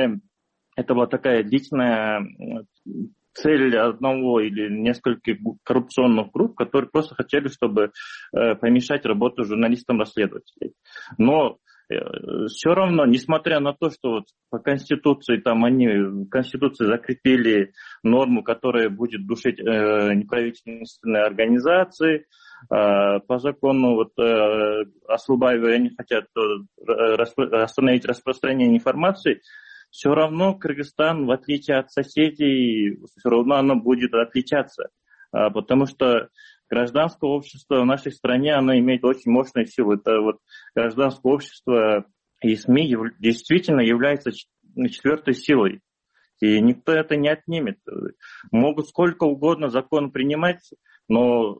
Speaker 7: такая личная цель одного или нескольких коррупционных групп, которые просто хотели, чтобы помешать работу журналистам-расследователям. Но все равно, несмотря на то, что вот по Конституции они в Конституции закрепили норму, которая будет душить неправительственные организации, по закону Асылбаева они хотят остановить распространение информации, все равно Кыргызстан, в отличие от соседей, все равно оно будет отличаться, потому что гражданское общество в нашей стране, оно имеет очень мощную силу. Это вот гражданское общество и СМИ действительно является четвертой силой. И никто это не отнимет. Могут сколько угодно закон принимать, но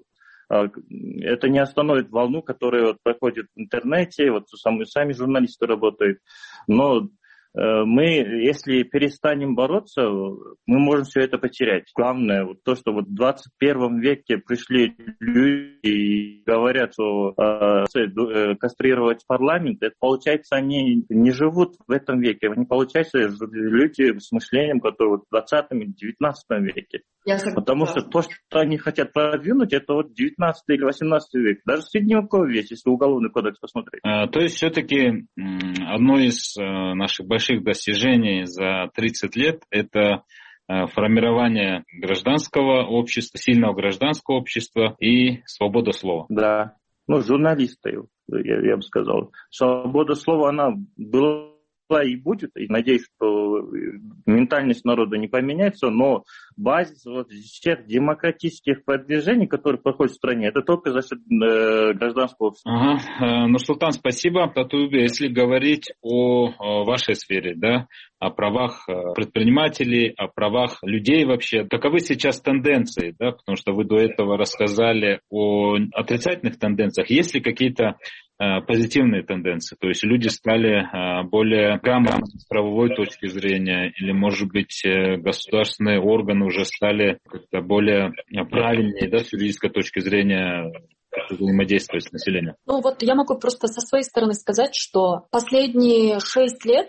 Speaker 7: это не остановит волну, которая проходит в интернете, сами журналисты работают. Но мы, если перестанем бороться, мы можем все это потерять. Главное, то, что в 21 веке пришли люди и говорят, что кастрировать парламент, это получается, они не живут в этом веке, они, получается, люди с мышлением, которые в 20 или 19 веке. Потому что то, что они хотят продвинуть, это 19 или 18 век. Даже средневековый век, если уголовный кодекс посмотреть.
Speaker 6: То есть все-таки одно из наших больших достижений за 30 лет – это формирование гражданского общества, сильного гражданского общества и свобода слова.
Speaker 7: Да, журналисты, я бы сказал. Свобода слова, она была и будет, и надеюсь, что ментальность народа не поменяется, но базис всех демократических продвижений, которые проходят в стране, это только за счет гражданского общества.
Speaker 6: Нурсултан, спасибо. Татуюбе, если говорить о вашей сфере, да, о правах предпринимателей, о правах людей вообще, каковы сейчас тенденции, да, потому что вы до этого рассказали о отрицательных тенденциях. Есть ли какие-то позитивные тенденции, то есть люди стали более грамотны с правовой точки зрения, или, может быть, государственные органы уже стали как-то более правильнее, да, с юридической точки зрения взаимодействовать с населением?
Speaker 8: Я могу просто со своей стороны сказать, что последние 6 лет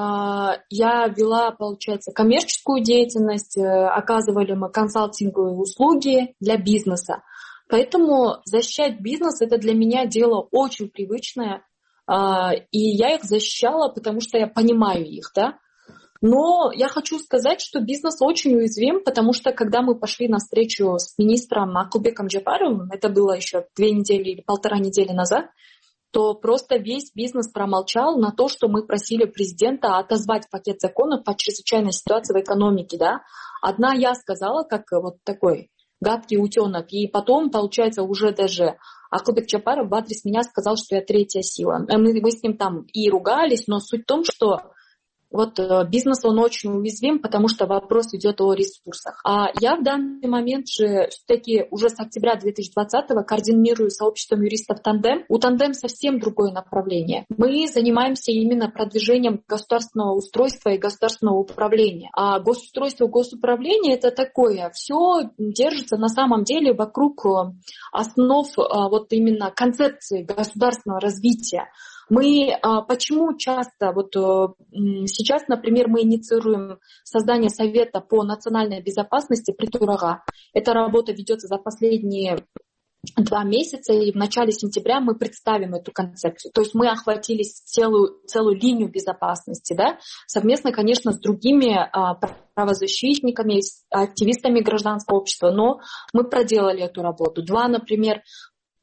Speaker 8: я вела, получается, коммерческую деятельность, оказывали мы консалтинговые услуги для бизнеса. Поэтому защищать бизнес – это для меня дело очень привычное, и я их защищала, потому что я понимаю их, да. Но я хочу сказать, что бизнес очень уязвим, потому что когда мы пошли на встречу с министром Акылбеком Джапаровым, это было еще 2 недели или 1,5 недели назад, то просто весь бизнес промолчал на то, что мы просили президента отозвать пакет законов по чрезвычайной ситуации в экономике, да. Одна я сказала, как такой гадкий утенок. И потом, получается, уже даже Акылбек Джапаров в адрес меня сказал, что я третья сила. Мы с ним там и ругались, но суть в том, что бизнес, он очень уязвим, потому что вопрос идет о ресурсах. А я в данный момент же все-таки уже с октября 2020-го координирую сообществом юристов «Тандем». У «Тандем» совсем другое направление. Мы занимаемся именно продвижением государственного устройства и государственного управления. А госустройство, госуправление – это такое. Все держится на самом деле вокруг основ именно концепции государственного развития. Мы почему часто, сейчас, например, мы инициируем создание Совета по национальной безопасности при Турага. Эта работа ведется за последние 2 месяца, и в начале сентября мы представим эту концепцию. То есть мы охватили целую линию безопасности, да, совместно, конечно, с другими правозащитниками, с активистами гражданского общества, но мы проделали эту работу. 2, например,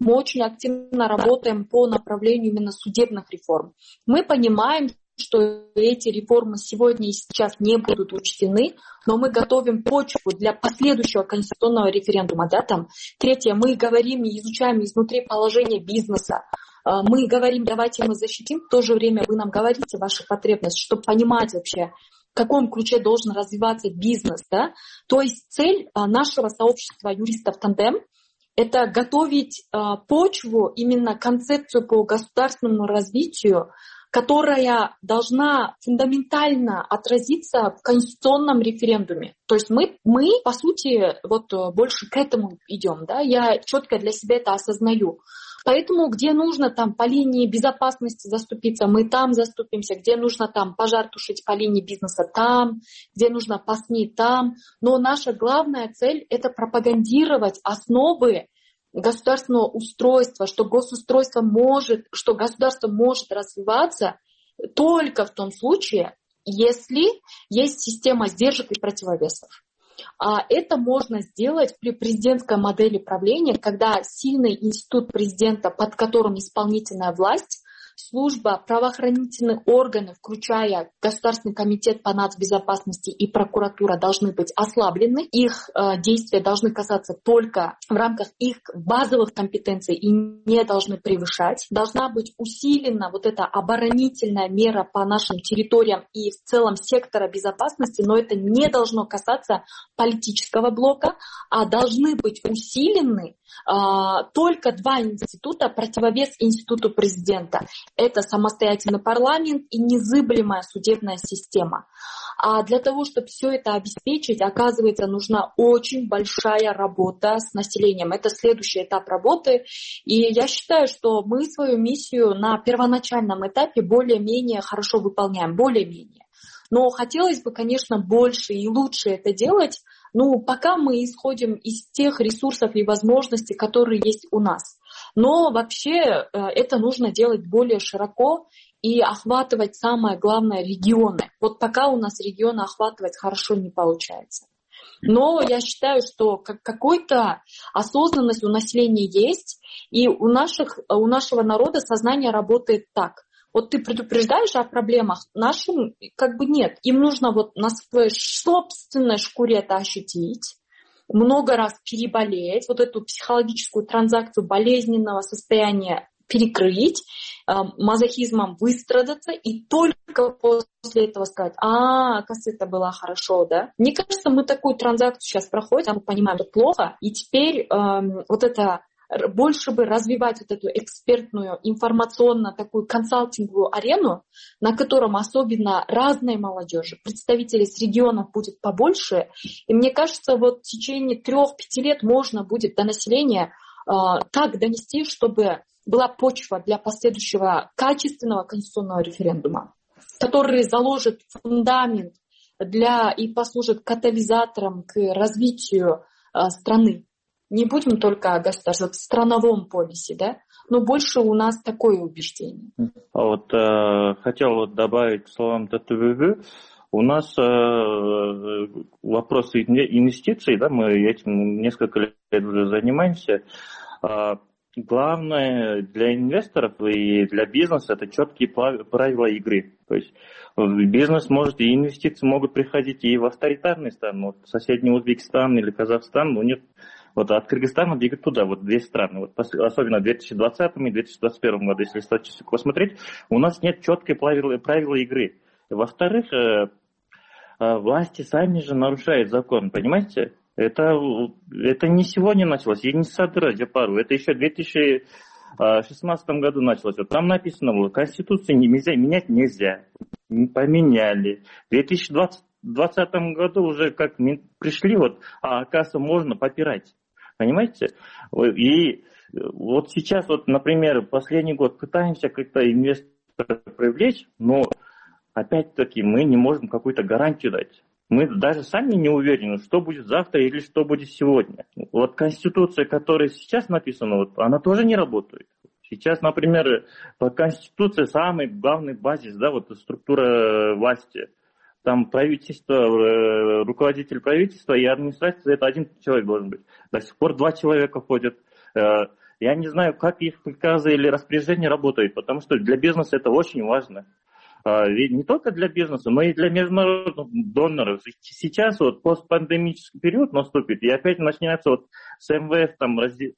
Speaker 8: Мы очень активно работаем по направлению именно судебных реформ. Мы понимаем, что эти реформы сегодня и сейчас не будут учтены, но мы готовим почву для последующего конституционного референдума. Да, там. Третье, мы говорим и изучаем изнутри положение бизнеса. Мы говорим, давайте мы защитим, в то же время вы нам говорите ваши потребности, чтобы понимать вообще, в каком ключе должен развиваться бизнес. Да? То есть цель нашего сообщества юристов «Тандем» — это готовить почву, именно концепцию по государственному развитию, которая должна фундаментально отразиться в конституционном референдуме. То есть мы по сути, вот больше к этому идем. Да? Я четко для себя это осознаю. Поэтому, где нужно там по линии безопасности заступиться, мы там заступимся, где нужно там пожар тушить по линии бизнеса, там, где нужно по СМИ, там. Но наша главная цель — это пропагандировать основы государственного устройства, что государство может развиваться только в том случае, если есть система сдержек и противовесов. А это можно сделать при президентской модели правления, когда сильный институт президента, под которым исполнительная власть, служба правоохранительных органов, включая Государственный комитет по нацбезопасности и прокуратура, должны быть ослаблены. Их действия должны касаться только в рамках их базовых компетенций и не должны превышать. Должна быть усилена вот эта оборонительная мера по нашим территориям и в целом сектора безопасности, но это не должно касаться политического блока, а должны быть усилены только два института, противовес институту президента. Это самостоятельный парламент и незыблемая судебная система. А для того, чтобы все это обеспечить, оказывается, нужна очень большая работа с населением. Это следующий этап работы. И я считаю, что мы свою миссию на первоначальном этапе более-менее хорошо выполняем. Более-менее. Но хотелось бы, конечно, больше и лучше это делать, пока мы исходим из тех ресурсов и возможностей, которые есть у нас. Но вообще это нужно делать более широко и охватывать, самое главное, регионы. Вот пока у нас регионы охватывать хорошо не получается. Но я считаю, что какой-то осознанность у населения есть, и у нашего народа сознание работает так. Вот ты предупреждаешь о проблемах, нашим нет. Им нужно вот на своей собственной шкуре это ощутить, много раз переболеть, вот эту психологическую транзакцию болезненного состояния перекрыть, мазохизмом выстрадаться и только после этого сказать: оказывается, это было хорошо, да? Мне кажется, мы такую транзакцию сейчас проходим, мы понимаем, что плохо, и теперь вот это больше бы развивать вот эту экспертную, информационно такую консалтинговую арену, на котором особенно разной молодежи, представителей с регионов будет побольше. И мне кажется, вот в течение 3-5 лет можно будет до населения так донести, чтобы была почва для последующего качественного конституционного референдума, который заложит фундамент и послужит катализатором к развитию страны. Не будем только о государстве, в страновом полисе, да, но больше у нас такое убеждение.
Speaker 7: Хотел добавить к словам ТТВВ. У нас вопросы инвестиций, да, мы этим несколько лет уже занимаемся. Главное для инвесторов и для бизнеса — это четкие правила игры. То есть бизнес может и инвестиции могут приходить и в авторитарные страны. Вот соседний Узбекистан или Казахстан, нет. Вот от Кыргызстана двигать туда, две страны. Особенно в 2020 и 2021 году, если статистику посмотреть, у нас нет четкой правила игры. Во-вторых, власти сами же нарушают закон, понимаете? Это не сегодня началось, и не с Садыра Джапару, это еще в 2016 году началось. Там написано было: Конституцию менять нельзя. Поменяли. В 2020 году уже как пришли, оказывается, можно попирать. Понимаете? И вот сейчас, например, последний год пытаемся как-то инвесторов привлечь, но опять-таки мы не можем какую-то гарантию дать. Мы даже сами не уверены, что будет завтра или что будет сегодня. Конституция, которая сейчас написана, она тоже не работает. Сейчас, например, по Конституции самый главный базис, структура власти. Там правительство, руководитель правительства и администрации — это один человек должен быть. До сих пор 2 человека ходят. Я не знаю, как их приказы или распоряжения работают, потому что для бизнеса это очень важно. Ведь не только для бизнеса, но и для международных доноров. Сейчас вот постпандемический период наступит, и опять начинается вот с МВФ там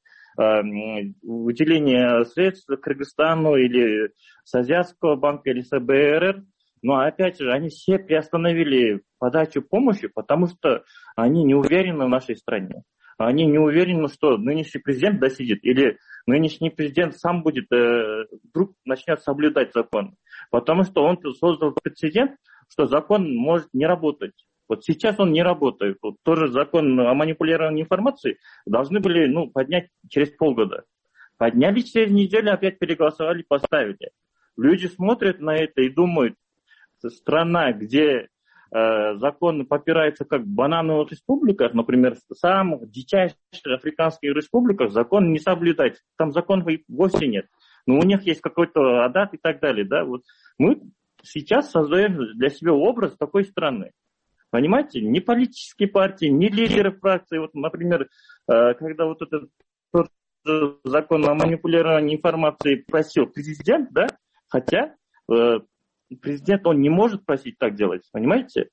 Speaker 7: выделение средств Кыргызстану или с Азиатского банка или с АБРР. Но опять же, они все приостановили подачу помощи, потому что они не уверены в нашей стране. Они не уверены, что нынешний президент досидит, или нынешний президент сам будет, вдруг начнет соблюдать закон. Потому что он создал прецедент, что закон может не работать. Вот сейчас он не работает. Вот тоже закон о манипулировании информацией должны были поднять через полгода. Подняли через неделю, опять переголосовали, поставили. Люди смотрят на это и думают, страна, где законы попираются как в банановых республиках, например, в самых дичайших африканских республиках закон не соблюдать. Там законов вовсе нет. Но у них есть какой-то адат и так далее. Да? Вот мы сейчас создаем для себя образ такой страны. Понимаете? Ни политические партии, ни лидеры фракции. Вот, например, когда вот этот закон о манипулировании информацией просил президент, да, хотя президент, он не может просить так делать, понимаете?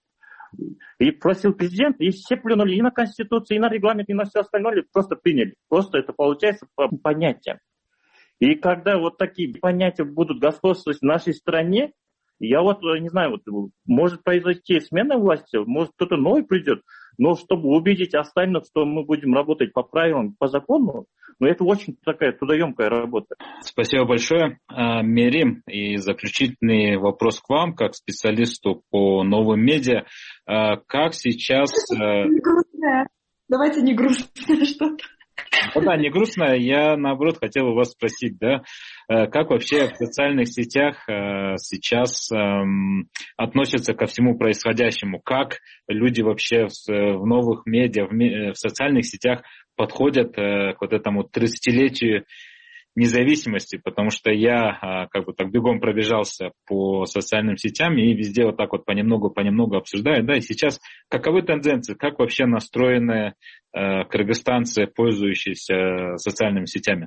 Speaker 7: И просил президент, и все плюнули и на Конституцию, и на регламент, и на все остальное, просто приняли. Просто это получается по понятиям. И когда вот такие понятия будут господствовать в нашей стране, я вот не знаю, вот может произойти смена власти, может кто-то новый придет, но чтобы убедить остальных, что мы будем работать по правилам, по закону, это очень такая трудоемкая работа.
Speaker 6: Спасибо большое. Мерим, и заключительный вопрос к вам, как специалисту по новым медиа. Как сейчас...
Speaker 9: Не грустно. Давайте не грустно что-то.
Speaker 6: Да, не грустно. Я, наоборот, хотел у вас спросить, да, как вообще в социальных сетях сейчас относятся ко всему происходящему? Как люди вообще в новых медиа, в социальных сетях подходят к вот этому 30-летию независимости? Потому что я как бы так бегом пробежался по социальным сетям и везде вот так вот понемногу обсуждаю. Да, и сейчас каковы тенденции, как вообще настроены кыргызстанцы, пользующиеся социальными сетями?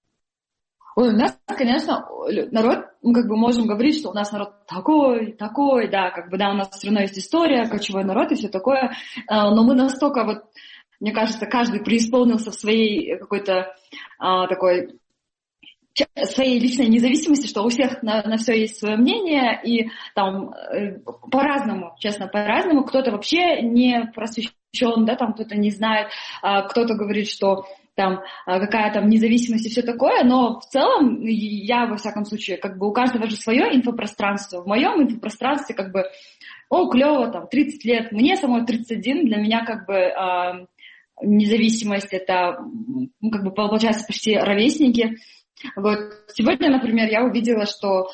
Speaker 9: Ой, у нас, конечно, народ, мы как бы можем говорить, что у нас народ такой, да, как бы, да, у нас все равно есть история, кочевой народ и все такое, но мы настолько вот, мне кажется, каждый преисполнился в своей какой-то такой своей личной независимости, что у всех на все есть свое мнение, и там по-разному, честно, по-разному. Кто-то вообще не просвещен, да, там кто-то не знает, кто-то говорит, что там какая там независимость и все такое, но в целом я, во всяком случае, как бы у каждого же свое инфопространство. В моем инфопространстве как бы, клево, там, 30 лет, мне самой 31, для меня как бы независимость, это, как бы, получается, почти ровесники. Вот. Сегодня, например, я увидела, что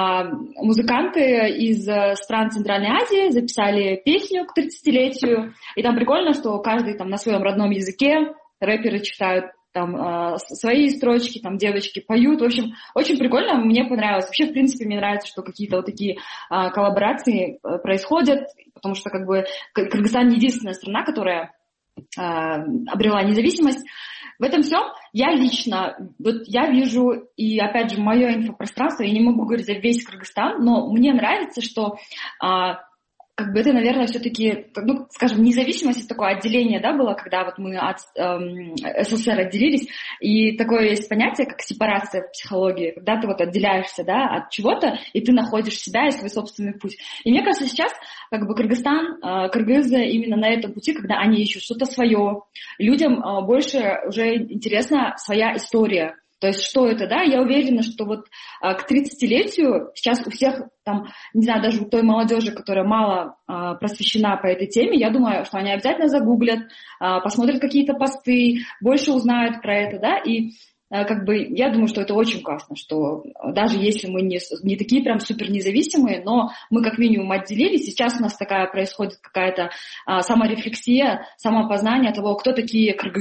Speaker 9: музыканты из стран Центральной Азии записали песню к 30-летию, и там прикольно, что каждый там на своем родном языке, рэперы читают там свои строчки, там девочки поют, в общем, очень прикольно, мне понравилось. Вообще, в принципе, мне нравится, что какие-то вот такие коллаборации происходят, потому что как бы Кыргызстан не единственная страна, которая обрела независимость. В этом всем я лично, вот я вижу, и опять же, мое инфопространство, я не могу говорить за весь Кыргызстан, но мне нравится, что как бы это, наверное, все-таки, скажем, независимость, такое отделение, да, было, когда вот мы от СССР отделились, и такое есть понятие, как сепарация в психологии, когда ты вот отделяешься, да, от чего-то, и ты находишь себя и свой собственный путь. И мне кажется, сейчас как бы Кыргызстан, кыргызы именно на этом пути, когда они ищут что-то свое, людям больше уже интересна своя история. То есть что это, да? Я уверена, что вот к 30-летию сейчас у всех, там, не знаю, даже у той молодежи, которая мало просвещена по этой теме, я думаю, что они обязательно загуглят, посмотрят какие-то посты, больше узнают про это, да, и как бы я думаю, что это очень классно, что даже если мы не такие прям супер независимые, но мы как минимум отделились, сейчас у нас такая происходит какая-то саморефлексия, самоопознание того, кто такие кыргызы,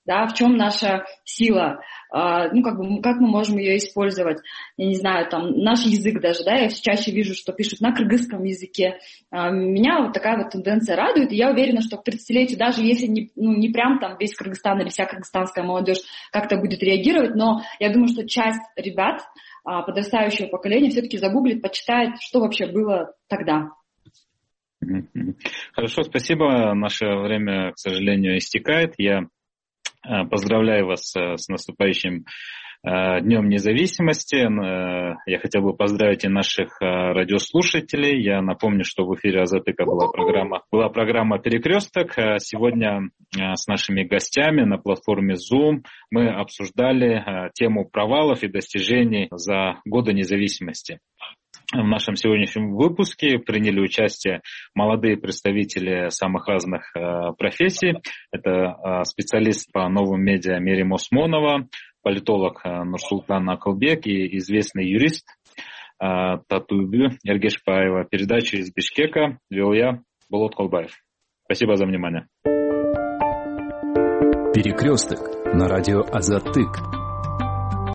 Speaker 9: да, в чем наша сила, как мы можем ее использовать, я не знаю, там, наш язык даже, да, я все чаще вижу, что пишут на кыргызском языке. Меня вот такая вот тенденция радует, и я уверена, что к 30-летию, даже если не прям там весь Кыргызстан или вся кыргызстанская молодежь как-то будет реагировать, но я думаю, что часть ребят подрастающего поколения все-таки загуглит, почитает, что вообще было тогда.
Speaker 6: Хорошо, спасибо. Наше время, к сожалению, истекает. Я поздравляю вас с наступающим Днем независимости. Я хотел бы поздравить и наших радиослушателей. Я напомню, что в эфире Азатыка была программа «Перекресток». Сегодня с нашими гостями на платформе Zoom мы обсуждали тему провалов и достижений за годы независимости. В нашем сегодняшнем выпуске приняли участие молодые представители самых разных профессий. Это специалист по новым медиа Мерим Осмонова, политолог Нурсултан Акылбек и известный юрист Татуйбю Эргешбаева. Передачу из Бишкека вел я, Болот Колбаев. Спасибо за внимание.
Speaker 5: Перекресток на радио Азаттык.